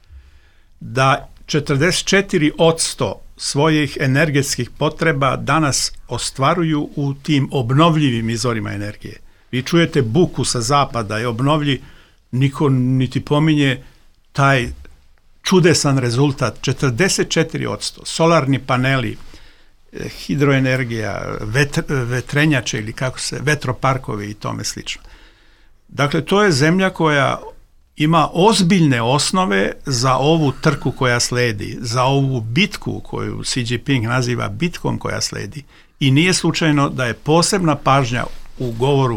da četrdeset četiri posto svojih energetskih potreba danas ostvaruju u tim obnovljivim izvorima energije. Vi čujete buku sa zapada i obnovlji, niko niti pominje taj čudesan rezultat, četrdeset četiri posto, solarni paneli, hidroenergija, vetr, vetrenjače ili kako se, vetroparkovi i tome slično. Dakle, to je zemlja koja ima ozbiljne osnove za ovu trku koja sledi, za ovu bitku koju Xi Jinping naziva bitkom koja sledi. I nije slučajno da je posebna pažnja u govoru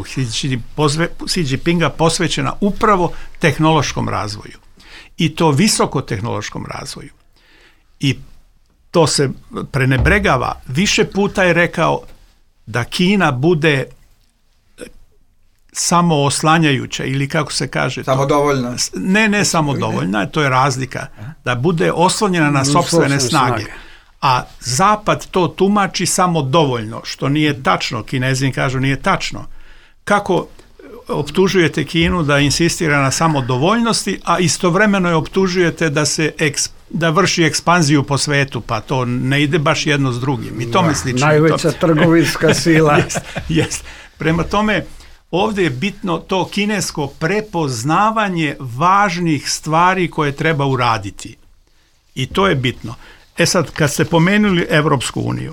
Xi Jinpinga posvećena upravo tehnološkom razvoju. I to visoko tehnološkom razvoju. I to se prenebregava. Više puta je rekao da Kina bude samo oslanjajuća ili kako se kaže... Samodovoljna. Ne, ne samodovoljna, to je razlika. Da bude oslonjena na sopstvene snage. A Zapad to tumači samodovoljno, što nije tačno. Kinezi kažu nije tačno. Kako optužujete Kinu da insistira na samodovoljnosti, a istovremeno je optužujete da se eks, da vrši ekspanziju po svetu, pa to ne ide baš jedno s drugim. I tome slično. Najveća to... trgovinska sila. jest, jest. Prema tome, ovdje je bitno to kinesko prepoznavanje važnih stvari koje treba uraditi. I to je bitno. E sad, kad ste pomenuli Evropsku uniju,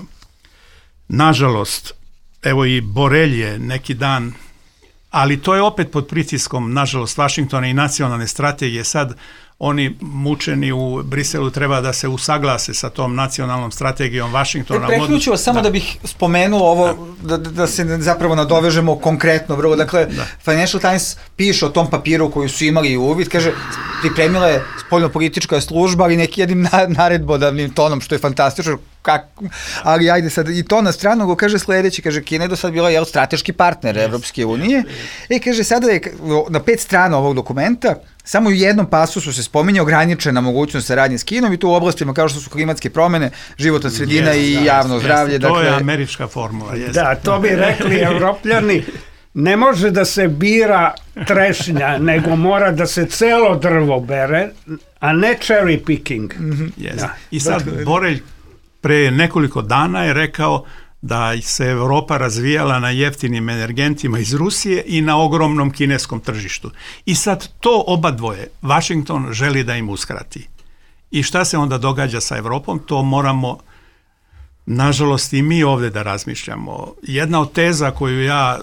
nažalost, evo i Borelj je neki dan, ali to je opet pod pritiskom, nažalost, Vašingtona i nacionalne strategije. Sad oni mučeni u Briselu treba da se usaglase sa tom nacionalnom strategijom Vašingtona. Preključio vas samo da. da bih spomenuo ovo, da, da, da se zapravo nadovežemo konkretno. Vrlo. Dakle, da. Financial Times piše o tom papiru koji su imali uvid, kaže, pripremila je spoljnopolitička služba, ali neki jednim naredbodavnim tonom, što je fantastično, kak, ali ajde sad i to na stranu, go kaže sledeći, kaže, Kina je do sad bila jel, strateški partner yes, Evropske unije, yes, i kaže, sada je na pet strana ovog dokumenta samo u jednom pasusu se spominje ograničena mogućnost saradnje s Kinom i to u oblastima kao što su klimatske promene, životna sredina yes, i javno yes, zdravlje. Yes, to dakle, je američka formula. Yes. Da, to bi rekli Evropljani. Ne može da se bira trešnja, nego mora da se celo drvo bere, a ne cherry picking. Mm-hmm. Yes. Da. I sad Borelj pre nekoliko dana je rekao da se Evropa razvijala na jeftinim energentima iz Rusije i na ogromnom kineskom tržištu. I sad to oba dvoje Washington želi da im uskrati. I šta se onda događa sa Evropom? To moramo, nažalost, i mi ovdje da razmišljamo. Jedna od teza koju ja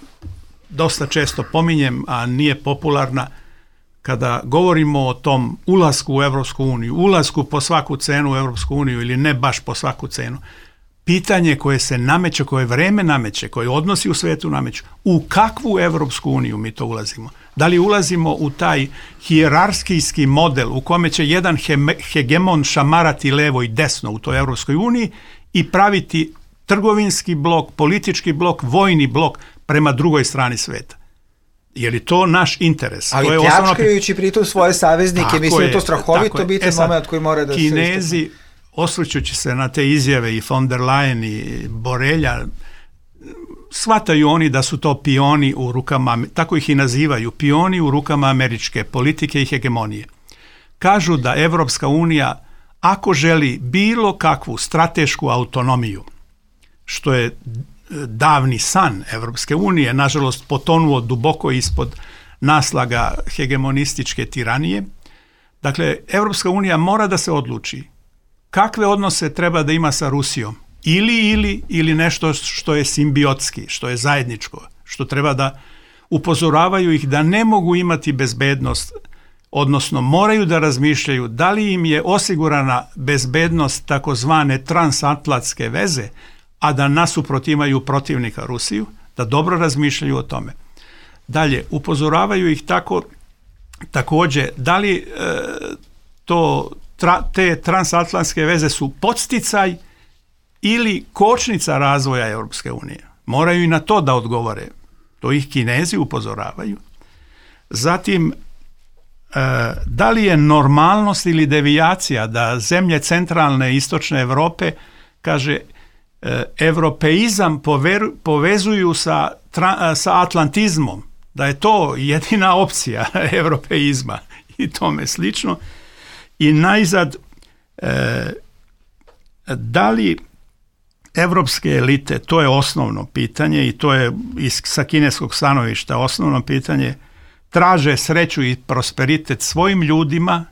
dosta često pominjem, a nije popularna, kada govorimo o tom ulasku u Evropsku uniju, ulasku po svaku cenu u Evropsku uniju ili ne baš po svaku cenu, pitanje koje se nameće, koje vreme nameće, koje odnosi u svetu nameću, u kakvu Evropsku uniju mi to ulazimo? Da li ulazimo u taj hijerarhijski model u kome će jedan he- hegemon šamarati levo i desno u toj Evropskoj uniji i praviti trgovinski blok, politički blok, vojni blok, prema drugoj strani sveta. Je li to naš interes? Ali to je pljačkajući osnovno... pritom svoje saveznike, mislim da je to strahovito bitan e sad, moment koji mora da se... Kinezi, osvrćući se na te izjave i von der Leyen i Borelja, shvataju oni da su to pioni u rukama, tako ih i nazivaju, pioni u rukama američke politike i hegemonije. Kažu da Evropska unija, ako želi bilo kakvu stratešku autonomiju, što je davni san Evropske unije, nažalost potonuo duboko ispod naslaga hegemonističke tiranije, dakle, Evropska unija mora da se odluči kakve odnose treba da ima sa Rusijom. Ili, ili, ili nešto što je simbiotski, što je zajedničko, što treba da upozoravaju ih da ne mogu imati bezbednost, odnosno moraju da razmišljaju da li im je osigurana bezbednost takozvane transatlantske veze, a da nasuprot imaju protivnika Rusiju, da dobro razmišljaju o tome. Dalje, upozoravaju ih tako, takođe, da li e, to, tra, te transatlantske veze su podsticaj ili kočnica razvoja Europske unije. Moraju i na to da odgovore. To ih Kinezi upozoravaju. Zatim, e, da li je normalnost ili devijacija da zemlje centralne i istočne Evrope, kaže, e, evropeizam poveru, povezuju sa, tra, sa atlantizmom, da je to jedina opcija evropeizma i tome slično. I najzad, e, da li evropske elite, to je osnovno pitanje i to je iz, sa kineskog stanovišta osnovno pitanje, traže sreću i prosperitet svojim ljudima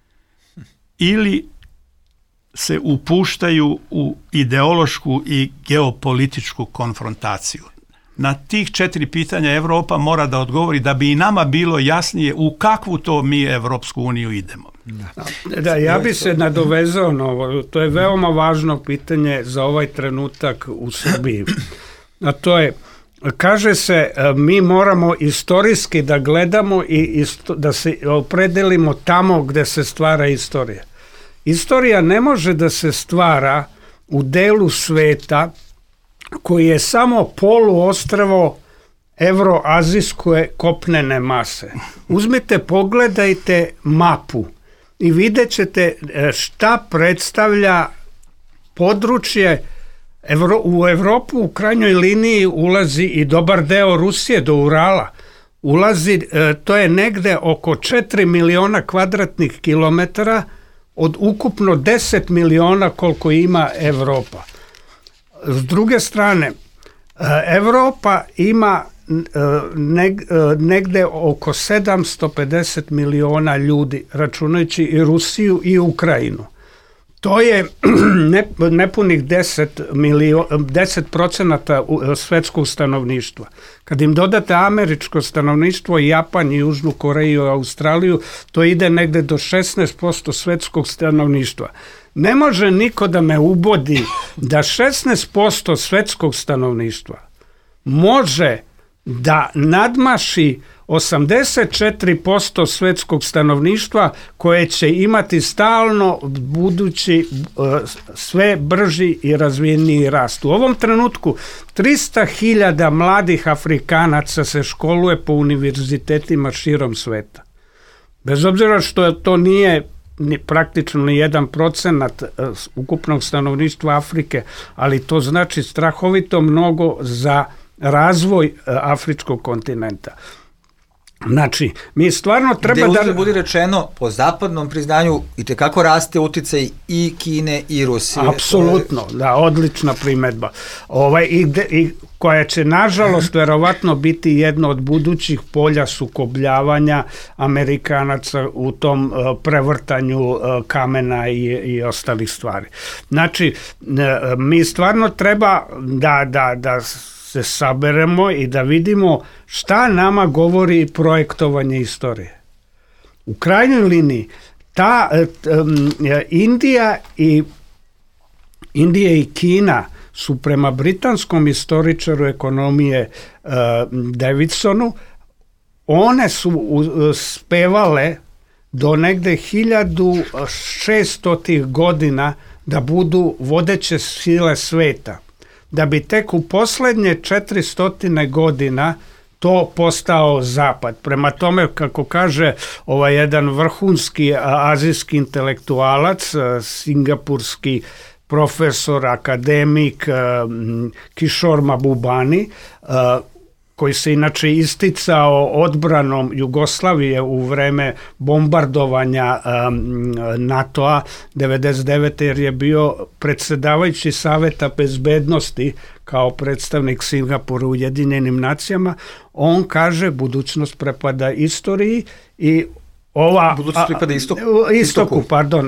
ili se upuštaju u ideološku i geopolitičku konfrontaciju. Na tih četiri pitanja Evropa mora da odgovori da bi i nama bilo jasnije u kakvu to mi Evropsku uniju idemo. Da, da ja bi se nadovezao na ovo. To je veoma važno pitanje za ovaj trenutak u Srbiji. A to je, kaže se, mi moramo istorijski da gledamo i isto, da se opredelimo tamo gde se stvara istorija. Istorija ne može da se stvara u delu sveta koji je samo poluostrvo evroazijske kopnene mase. Uzmite, pogledajte mapu i vidjet ćete šta predstavlja područje. Evro, u Evropu u krajnjoj liniji ulazi i dobar deo Rusije do Urala. Ulazi, to je negde oko četiri miliona kvadratnih kilometara od ukupno deset miliona koliko ima Evropa. S druge strane, Evropa ima negde oko sedamsto pedeset miliona ljudi, računajući i Rusiju i Ukrajinu. To je nepunih deset procenata svetskog stanovništva. Kad im dodate američko stanovništvo, Japan, Južnu Koreju i Australiju, to ide negde do šesnaest posto svetskog stanovništva. Ne može niko da me ubodi da šesnaest posto svetskog stanovništva može da nadmaši osamdeset četiri posto svetskog stanovništva koje će imati stalno budući sve brži i razvijeniji rast. U ovom trenutku trista hiljada mladih Afrikanaca se školuje po univerzitetima širom sveta. Bez obzira što to nije ni praktično ni jedan procenat ukupnog stanovništva Afrike, ali to znači strahovito mnogo za razvoj afričkog kontinenta. Znači, mi stvarno treba Gde da... budi rečeno, po zapadnom priznanju i tekako raste uticaj i Kine i Rusije. Apsolutno, da, odlična primedba. Ovaj, i, de, i koja će, nažalost, verovatno biti jedno od budućih polja sukobljavanja Amerikanaca u tom uh, prevrtanju uh, kamena i, i ostalih stvari. Znači, uh, mi stvarno treba da, da, da se saberemo i da vidimo šta nama govori projektovanje istorije. U krajnjoj liniji ta um, Indija i Indija i Kina su prema britanskom istoričaru ekonomije uh, Davidsonu, one su uspevale do negde hiljadu šeststo godina da budu vodeće sile sveta. da bi tek u posljednje četiristo godina to postao zapad. Prema tome, kako kaže ovaj jedan vrhunski azijski intelektualac, singapurski profesor, akademik Kishore Mahbubani, koji se inače isticao odbranom Jugoslavije u vreme bombardovanja NATO-a devedeset devete jer je bio predsjedavajući Saveta bezbednosti kao predstavnik Singapura u Ujedinjenim nacijama. On kaže budućnost prepada istoriji i ova, budućnost pripada istoku. Istoku, istoku. pardon,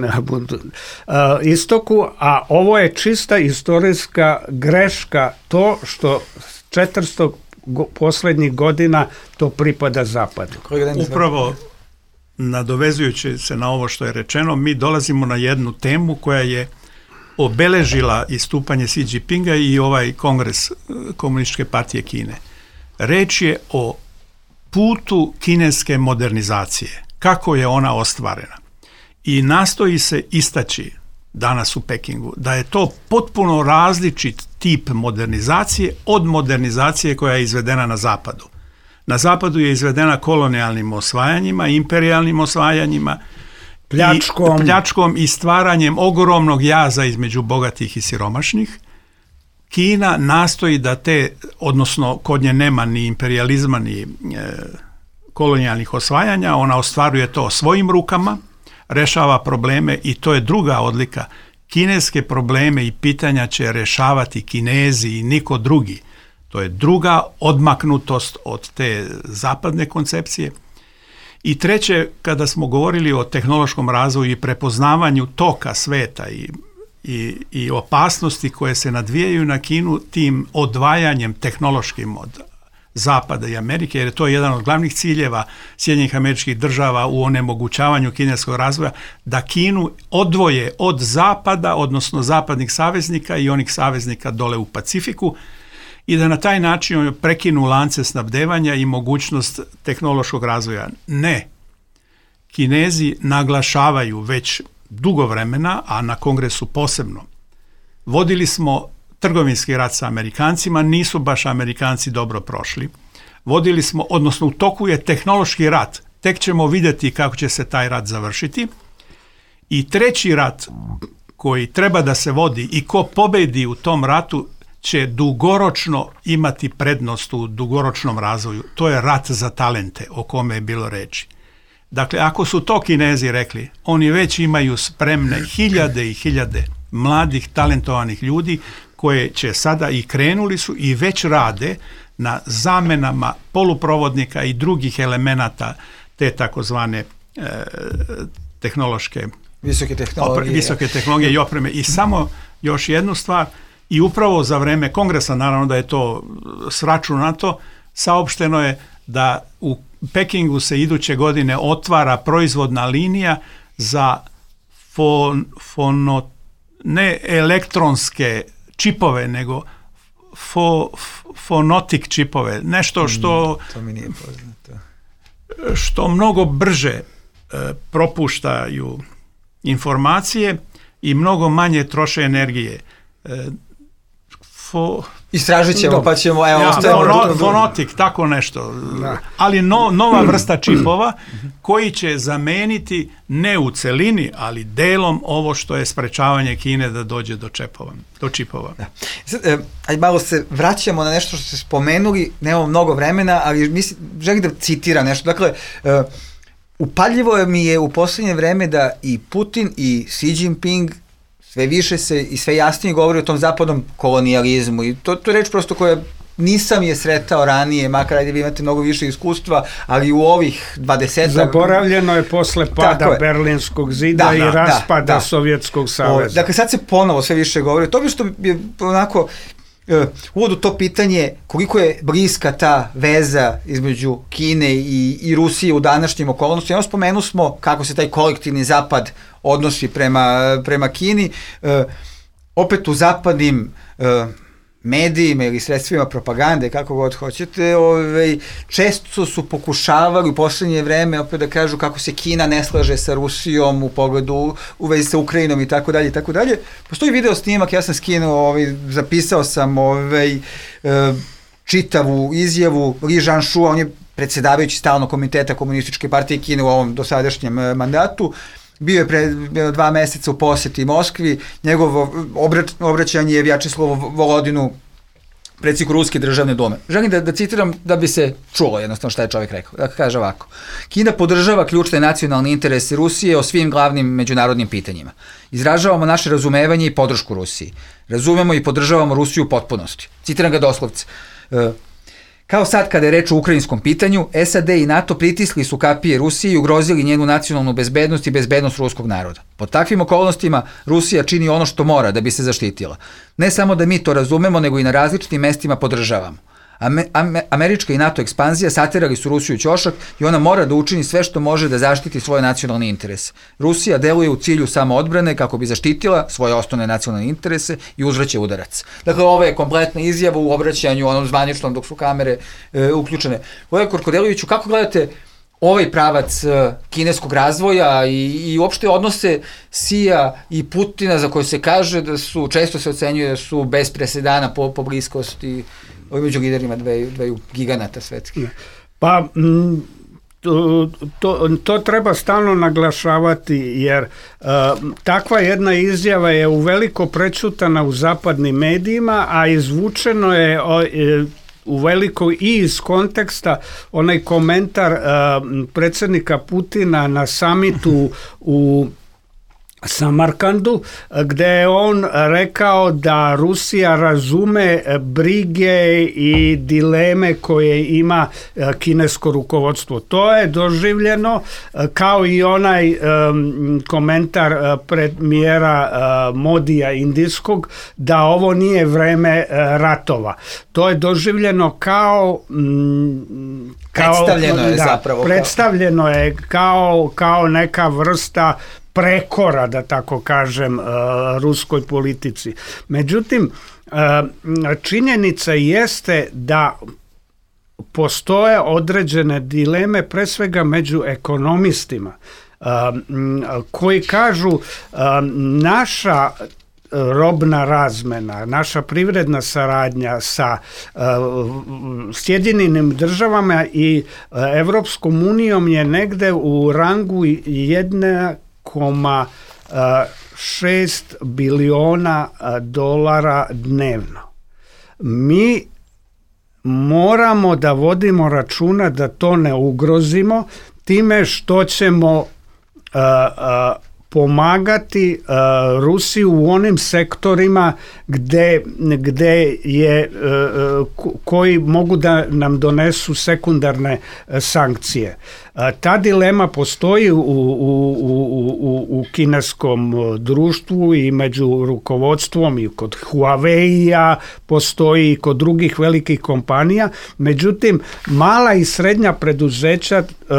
istoku, a ovo je čista istorijska greška to što četiristo Go, posljednjih godina to pripada zapadu. Upravo nadovezujući se na ovo što je rečeno, mi dolazimo na jednu temu koja je obeležila istupanje Xi Jinpinga i ovaj kongres Komunističke partije Kine. Reč je o putu kineske modernizacije, kako je ona ostvarena. I nastoji se istaći danas u Pekingu da je to potpuno različit tip modernizacije od modernizacije koja je izvedena na zapadu. Na zapadu je izvedena kolonijalnim osvajanjima, imperijalnim osvajanjima, pljačkom. I, pljačkom i stvaranjem ogromnog jaza između bogatih i siromašnih. Kina nastoji da te, odnosno kod nje nema ni imperijalizma ni e, kolonijalnih osvajanja, ona ostvaruje to svojim rukama, rešava probleme i to je druga odlika. Kineske probleme i pitanja će rešavati Kinezi i niko drugi. To je druga odmaknutost od te zapadne koncepcije. I treće, kada smo govorili o tehnološkom razvoju i prepoznavanju toka sveta i, i, i opasnosti koje se nadvijaju na Kinu tim odvajanjem tehnološkim od Zapada i Amerike, jer je to jedan od glavnih ciljeva Sjedinjenih Američkih Država u onemogućavanju kineskog razvoja, da Kinu odvoje od Zapada, odnosno zapadnih saveznika i onih saveznika dole u Pacifiku i da na taj način prekinu lance snabdevanja i mogućnost tehnološkog razvoja. Ne. Kinezi naglašavaju već dugo vremena, a na kongresu posebno. Vodili smo trgovinski rat sa Amerikancima, nisu baš Amerikanci dobro prošli. Vodili smo, odnosno u toku je tehnološki rat, tek ćemo vidjeti kako će se taj rat završiti. I treći rat koji treba da se vodi i ko pobedi u tom ratu će dugoročno imati prednost u dugoročnom razvoju. To je rat za talente o kome je bilo reči. Dakle, ako su to Kinezi rekli, oni već imaju spremne hiljade i hiljade mladih talentovanih ljudi koje će sada i krenuli su i već rade na zamenama poluprovodnika i drugih elemenata te takozvane e, tehnološke visoke tehnologije. Opre, visoke tehnologije i opreme. I samo još jednu stvar, i upravo za vreme kongresa, naravno da je to sračunato, saopšteno je da u Pekingu se iduće godine otvara proizvodna linija za fon, fono, ne elektronske čipove, nego fo, fonotik čipove. Nešto što, to mi nije poznato. Što mnogo brže e, propuštaju informacije i mnogo manje troše energije. E, fo, Istražit ćemo, pa ćemo... Evo, ja, fono, fonotik, tako nešto. Da. Ali no, nova vrsta čipova koji će zameniti ne u celini, ali delom ovo što je sprečavanje Kine da dođe do, čepova, do čipova. Da. Sad, e, aj malo se vraćamo na nešto što ste spomenuli, nemamo mnogo vremena, ali mislim, želim da citiram nešto. Dakle, e, upaljivo mi je u posljednje vreme da i Putin i Xi Jinping sve više se i sve jasnije govori o tom zapadnom kolonijalizmu i to, to je reč prosto koja nisam je sretao ranije, makar ajde vi imate mnogo više iskustva, ali u ovih dvadeset... Zaboravljeno je posle pada Berlinskog zida da, i da, raspada da, da. Sovjetskog saveza. Dakle, sad se ponovo sve više govori o tome što je onako uh, uvodu to pitanje koliko je bliska ta veza između Kine i, i Rusije u današnjim okolnostima. Jedno spomenu smo kako se taj kolektivni zapad odnosi prema, prema Kini. Uh, opet u zapadnim uh, medijima ili sredstvima propagande, kako god hoćete, ovaj, često su pokušavali u poslednje vreme opet da kažu kako se Kina ne slaže sa Rusijom u pogledu u vezi sa Ukrajinom i tako dalje i tako dalje. Postoji video snimak, ja sam skinuo, ovaj, zapisao sam ovaj, e, čitavu izjavu Li Zhanshu, on je predsjedavajući stalnog komiteta Komunističke partije Kine u ovom dosadašnjem mandatu. Bio je pre dva meseca u poseti Moskvi, njegovo obrač, obraćanje je Vjačeslavu Volodinu, predsjedniku Ruske državne dume. Želim da, da citiram da bi se čulo jednostavno šta je čovjek rekao. Dakle, kaže ovako: Kina podržava ključne nacionalne interese Rusije o svim glavnim međunarodnim pitanjima. Izražavamo naše razumevanje i podršku Rusiji. Razumemo i podržavamo Rusiju u potpunosti. Citiram ga doslovce. E, Kao sad kada je reč o ukrajinskom pitanju, S A D i NATO pritisli su kapije Rusije i ugrozili njenu nacionalnu bezbednost i bezbednost ruskog naroda. Pod takvim okolnostima Rusija čini ono što mora da bi se zaštitila. Ne samo da mi to razumemo, nego i na različitim mestima podržavamo. Američka i NATO ekspanzija saterali su Rusiju u ćošak i ona mora da učini sve što može da zaštiti svoje nacionalne interese. Rusija deluje u cilju samoodbrane kako bi zaštitila svoje osnovne nacionalne interese i uzvraća udarac. Dakle, ovo je kompletna izjava u obraćanju onom zvaničnom dok su kamere e, uključene. Kolega Korkodeloviću, kako gledate ovaj pravac e, kineskog razvoja i, i uopšte odnose Sija i Putina za koje se kaže da su, često se ocenjuje da su bez presedana po, po bliskosti među liderima dveju, dveju giganata svetskih? Pa m, to, to, to treba stalno naglašavati, jer uh, takva jedna izjava je uveliko prečutana u zapadnim medijima, a izvučeno je o, e, uveliko i iz konteksta onaj komentar uh, predsjednika Putina na samitu u Samarkandu, gde je on rekao da Rusija razume brige i dileme koje ima kinesko rukovodstvo. To je doživljeno kao i onaj um, komentar premijera uh, Modija indijskog, da ovo nije vreme uh, ratova. To je doživljeno kao um, kao, predstavljeno je da, zapravo predstavljeno kao. je kao, kao neka vrsta prekora, da tako kažem, uh, ruskoj politici. Međutim, uh, činjenica jeste da postoje određene dileme, pre svega među ekonomistima, uh, koji kažu uh, naša robna razmena, naša privredna saradnja sa uh, Sjedinjenim državama i uh, Evropskom unijom je negde u rangu jedne koma šest biliona dolara dnevno. Mi moramo da vodimo računa da to ne ugrozimo time što ćemo a, a, pomagati uh, Rusiju u onim sektorima gde, gde je uh, koji mogu da nam donesu sekundarne uh, sankcije. Uh, ta dilema postoji u, u, u, u, u kineskom društvu i među rukovodstvom, i kod Huawei-a postoji, i kod drugih velikih kompanija. Međutim, mala i srednja preduzeća uh,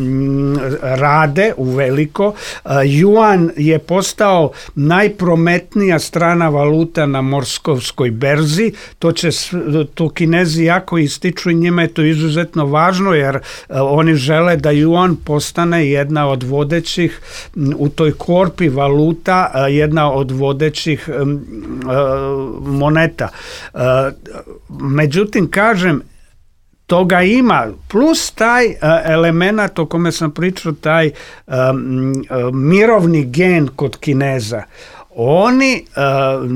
rade u veliko. Uh, Juan je postao najprometnija strana valuta na Moskovskoj berzi. To će to Kinezi jako ističu i njima je to izuzetno važno, jer uh, oni žele da Juan postane jedna od vodećih u toj korpi valuta, uh, jedna od vodećih um, uh, moneta. Uh, međutim, kažem, toga ima, plus taj uh, element o kome sam pričao, taj um, uh, mirovni gen kod Kineza. Oni uh,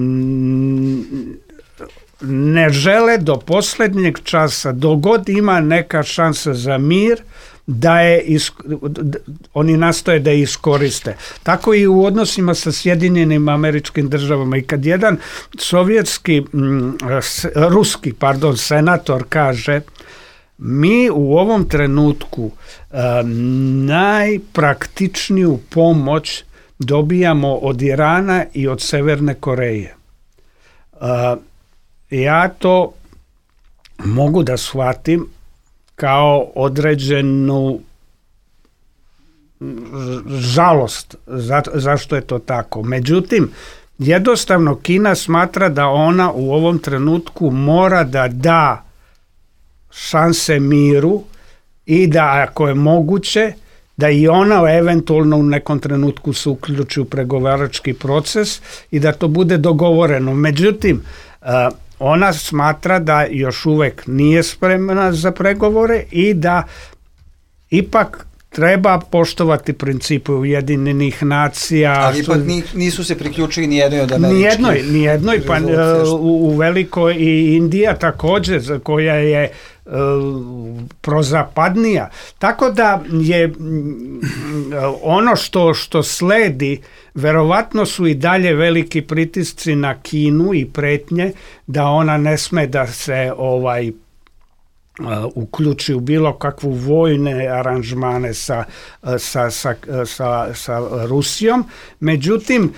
ne žele do posljednjeg časa, dok god ima neka šansa za mir, da je isk, oni nastoje da je iskoriste. Tako i u odnosima sa Sjedinjenim Američkim Državama. I kad jedan sovjetski, m, s, ruski, pardon, senator kaže: mi u ovom trenutku uh, najpraktičniju pomoć dobijamo od Irana i od Severne Koreje. Uh, ja to mogu da shvatim kao određenu žalost. Za, zašto je to tako? Međutim, Jednostavno Kina smatra da ona u ovom trenutku mora da da šanse miru i da ako je moguće da i ona eventualno u nekom trenutku se uključi u pregovarački proces i da to bude dogovoreno. Međutim, ona smatra da još uvek nije spremna za pregovore i da ipak treba poštovati principe Ujedinjenih nacija. Ali ipak nisu se priključili ni jednoj od američkih. Nijednoj, nijednoj, pa u, u velikoj i Indija također, koja je uh, prozapadnija. Tako da je ono što, što sledi, verovatno su i dalje veliki pritisci na Kinu i pretnje da ona ne sme da se ovaj uključi u bilo kakvu vojne aranžmane sa, sa, sa, sa, sa Rusijom. Međutim,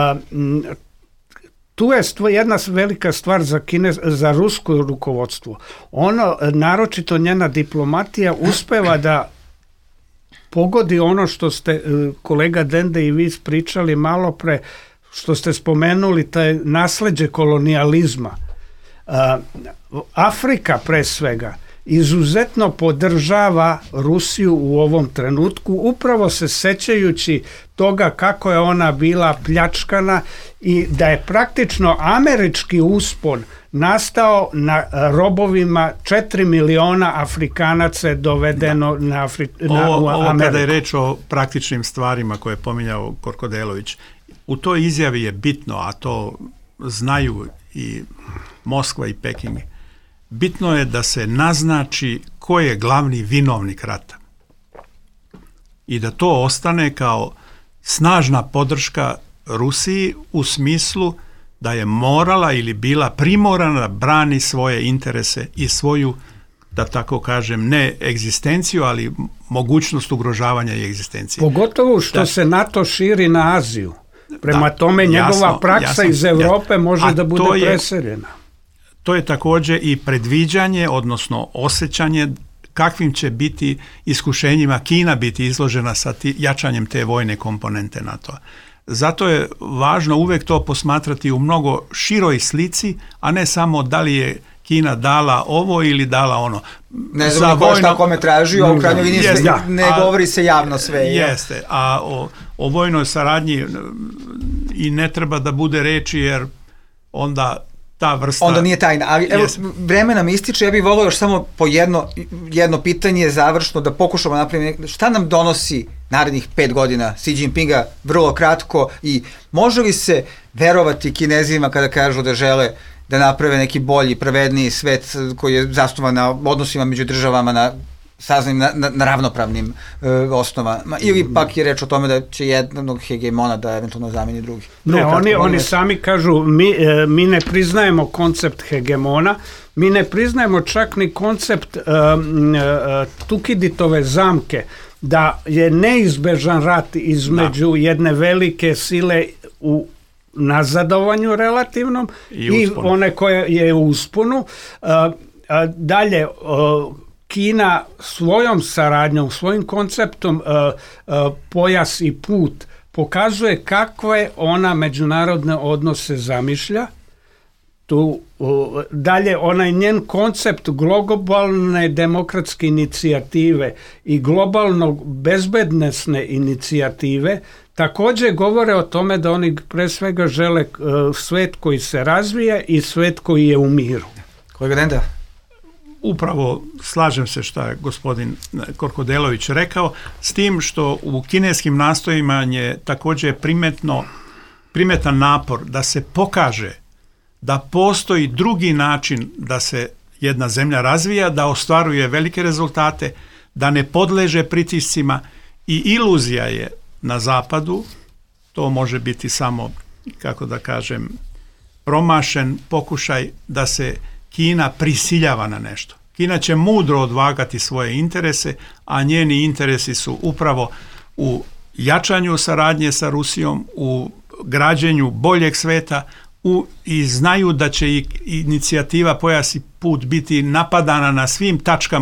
tu je stvo, jedna velika stvar za, Kine, za rusko rukovodstvo. Ono, naročito njena diplomatija, uspeva da pogodi ono što ste, kolega Dende i vi pričali malo pre, što ste spomenuli, taj nasleđe kolonijalizma. Afrika pre svega izuzetno podržava Rusiju u ovom trenutku, upravo se sećajući toga kako je ona bila pljačkana i da je praktično američki uspon nastao na robovima. Četiri miliona Afrikanaca je dovedeno da. na, Afri, na ovo, ovo Ameriku. Kada je reč o praktičnim stvarima koje je pominjao Korkodelović, u toj izjavi je bitno, a to znaju i Moskva i Peking, bitno je da se naznači ko je glavni vinovnik rata i da to ostane kao snažna podrška Rusiji u smislu da je morala ili bila primorana da brani svoje interese i svoju, da tako kažem, ne egzistenciju, ali mogućnost ugrožavanja i egzistencije. Pogotovo što da. se NATO širi na Aziju. Prema da, tome njegova jasno, praksa jasno, iz Evrope jasno. može A da bude je, preseljena. To je također i predviđanje, odnosno osjećanje kakvim će biti iskušenjima Kina biti izložena sa ti, jačanjem te vojne komponente NATO-a. Zato je važno uvijek to posmatrati u mnogo široj slici, a ne samo da li je Kina dala ovo ili dala ono. Ne znam niko šta kome tražio, a u krajnjoj liniji ne a, govori se javno sve. Jeste, ja. a o, o vojnoj saradnji i ne treba da bude reči, jer onda ta vrsta... Onda nije tajna, ali evo, vreme nam ističe, ja bih volio još samo po jedno, jedno pitanje završno da pokušamo napraviti. Šta nam donosi narednih pet godina Xi Jinpinga, vrlo kratko, i može li se verovati Kinezima kada kažu da žele da naprave neki bolji, pravedniji svet koji je zasnovan na odnosima među državama, na saznanim, na, na, na ravnopravnim e, osnovama, ili pak je reč o tome da će jednog hegemona da eventualno zameni drugi? Ne, kratko, oni, oni sami kažu, mi, e, mi ne priznajemo koncept hegemona, mi ne priznajemo čak ni koncept e, e, Tukiditove zamke, da je neizbežan rat između da. jedne velike sile u nazadovanju relativnom i, i one koje je u usponu. Uh, uh, dalje, uh, Kina svojom saradnjom, svojim konceptom uh, uh, pojas i put pokazuje kakve ona međunarodne odnose zamišlja. Tu, uh, dalje, onaj njen koncept globalne demokratske inicijative i globalno bezbednosne inicijative također govore o tome da oni pre svega žele uh, svet koji se razvija i svet koji je u miru. Kolega Denda? Upravo slažem se što je gospodin Korkodelović rekao, s tim što u kineskim nastojima je također primetno, primetan napor da se pokaže da postoji drugi način da se jedna zemlja razvija, da ostvaruje velike rezultate, da ne podleže pritiscima, i iluzija je na zapadu, to može biti samo, kako da kažem, promašen pokušaj da se Kina prisiljava na nešto. Kina će mudro odvagati svoje interese, a njeni interesi su upravo u jačanju saradnje sa Rusijom, u građenju boljeg sveta, u, i znaju da će i inicijativa Pojas i put biti napadana na svim tačkama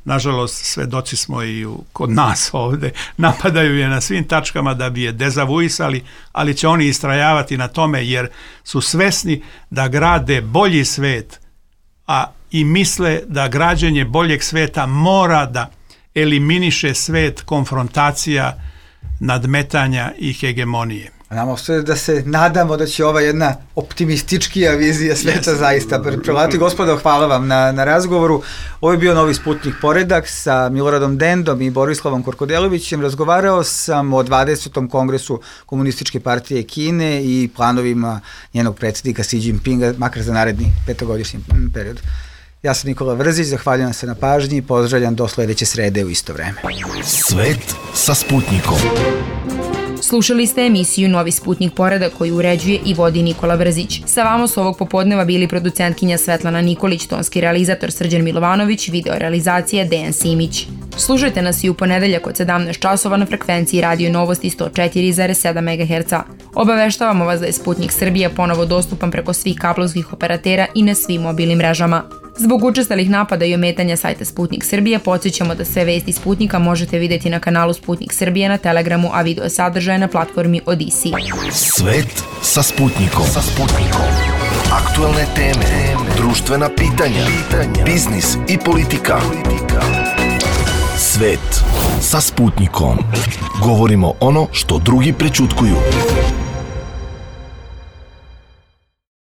nažalost svedoci smo i u, kod nas ovde, napadaju je na svim tačkama da bi je dezavuisali, ali će oni istrajavati na tome jer su svesni da grade bolji svet, a i misle da građenje boljeg sveta mora da eliminiše svet konfrontacija, nadmetanja i hegemonije. Nam ostaje da se nadamo da će ova jedna optimističkija vizija sveta yes. zaista prevladati. Gospodo, hvala vam na, na razgovoru. Ovo je bio Novi Sputnik Poredak sa Miloradom Dendom i Borislavom Korkodelovićem. Razgovarao sam o dvadesetom kongresu Komunističke partije Kine i planovima njenog predsjednika Xi Jinpinga, makar za naredni petogodišnji period. Ja sam Nikola Vrzić, zahvaljujem se na pažnji i pozdravljam do sledeće srede u isto vreme. Svet sa Sputnikom. Slušali ste emisiju Novi Sputnik Poredak koju uređuje i vodi Nikola Vrzić. Sa vama su ovog popodneva bili producentkinja Svetlana Nikolić, tonski realizator Srđan Milovanović, video realizacija Dejan Simić. Slušajte nas i u ponedeljak od sedamnaest časova na frekvenciji Radio Novosti sto četiri zarez sedam megaherca. Obaveštavamo vas da je Sputnik Srbija ponovo dostupan preko svih kablovskih operatera i na svim mobilnim mrežama. Zbog učestalih napada i ometanja sajta Sputnik Srbije, podsjećamo da sve vesti Sputnika možete vidjeti na kanalu Sputnik Srbije na Telegramu, a video sadržaje na platformi Odisi. Svet sa Sputnikom. Sa Sputnikom. Aktualne teme, društvena pitanja, biznis i politika. Svet sa Sputnikom. Govorimo ono što drugi prećutkuju.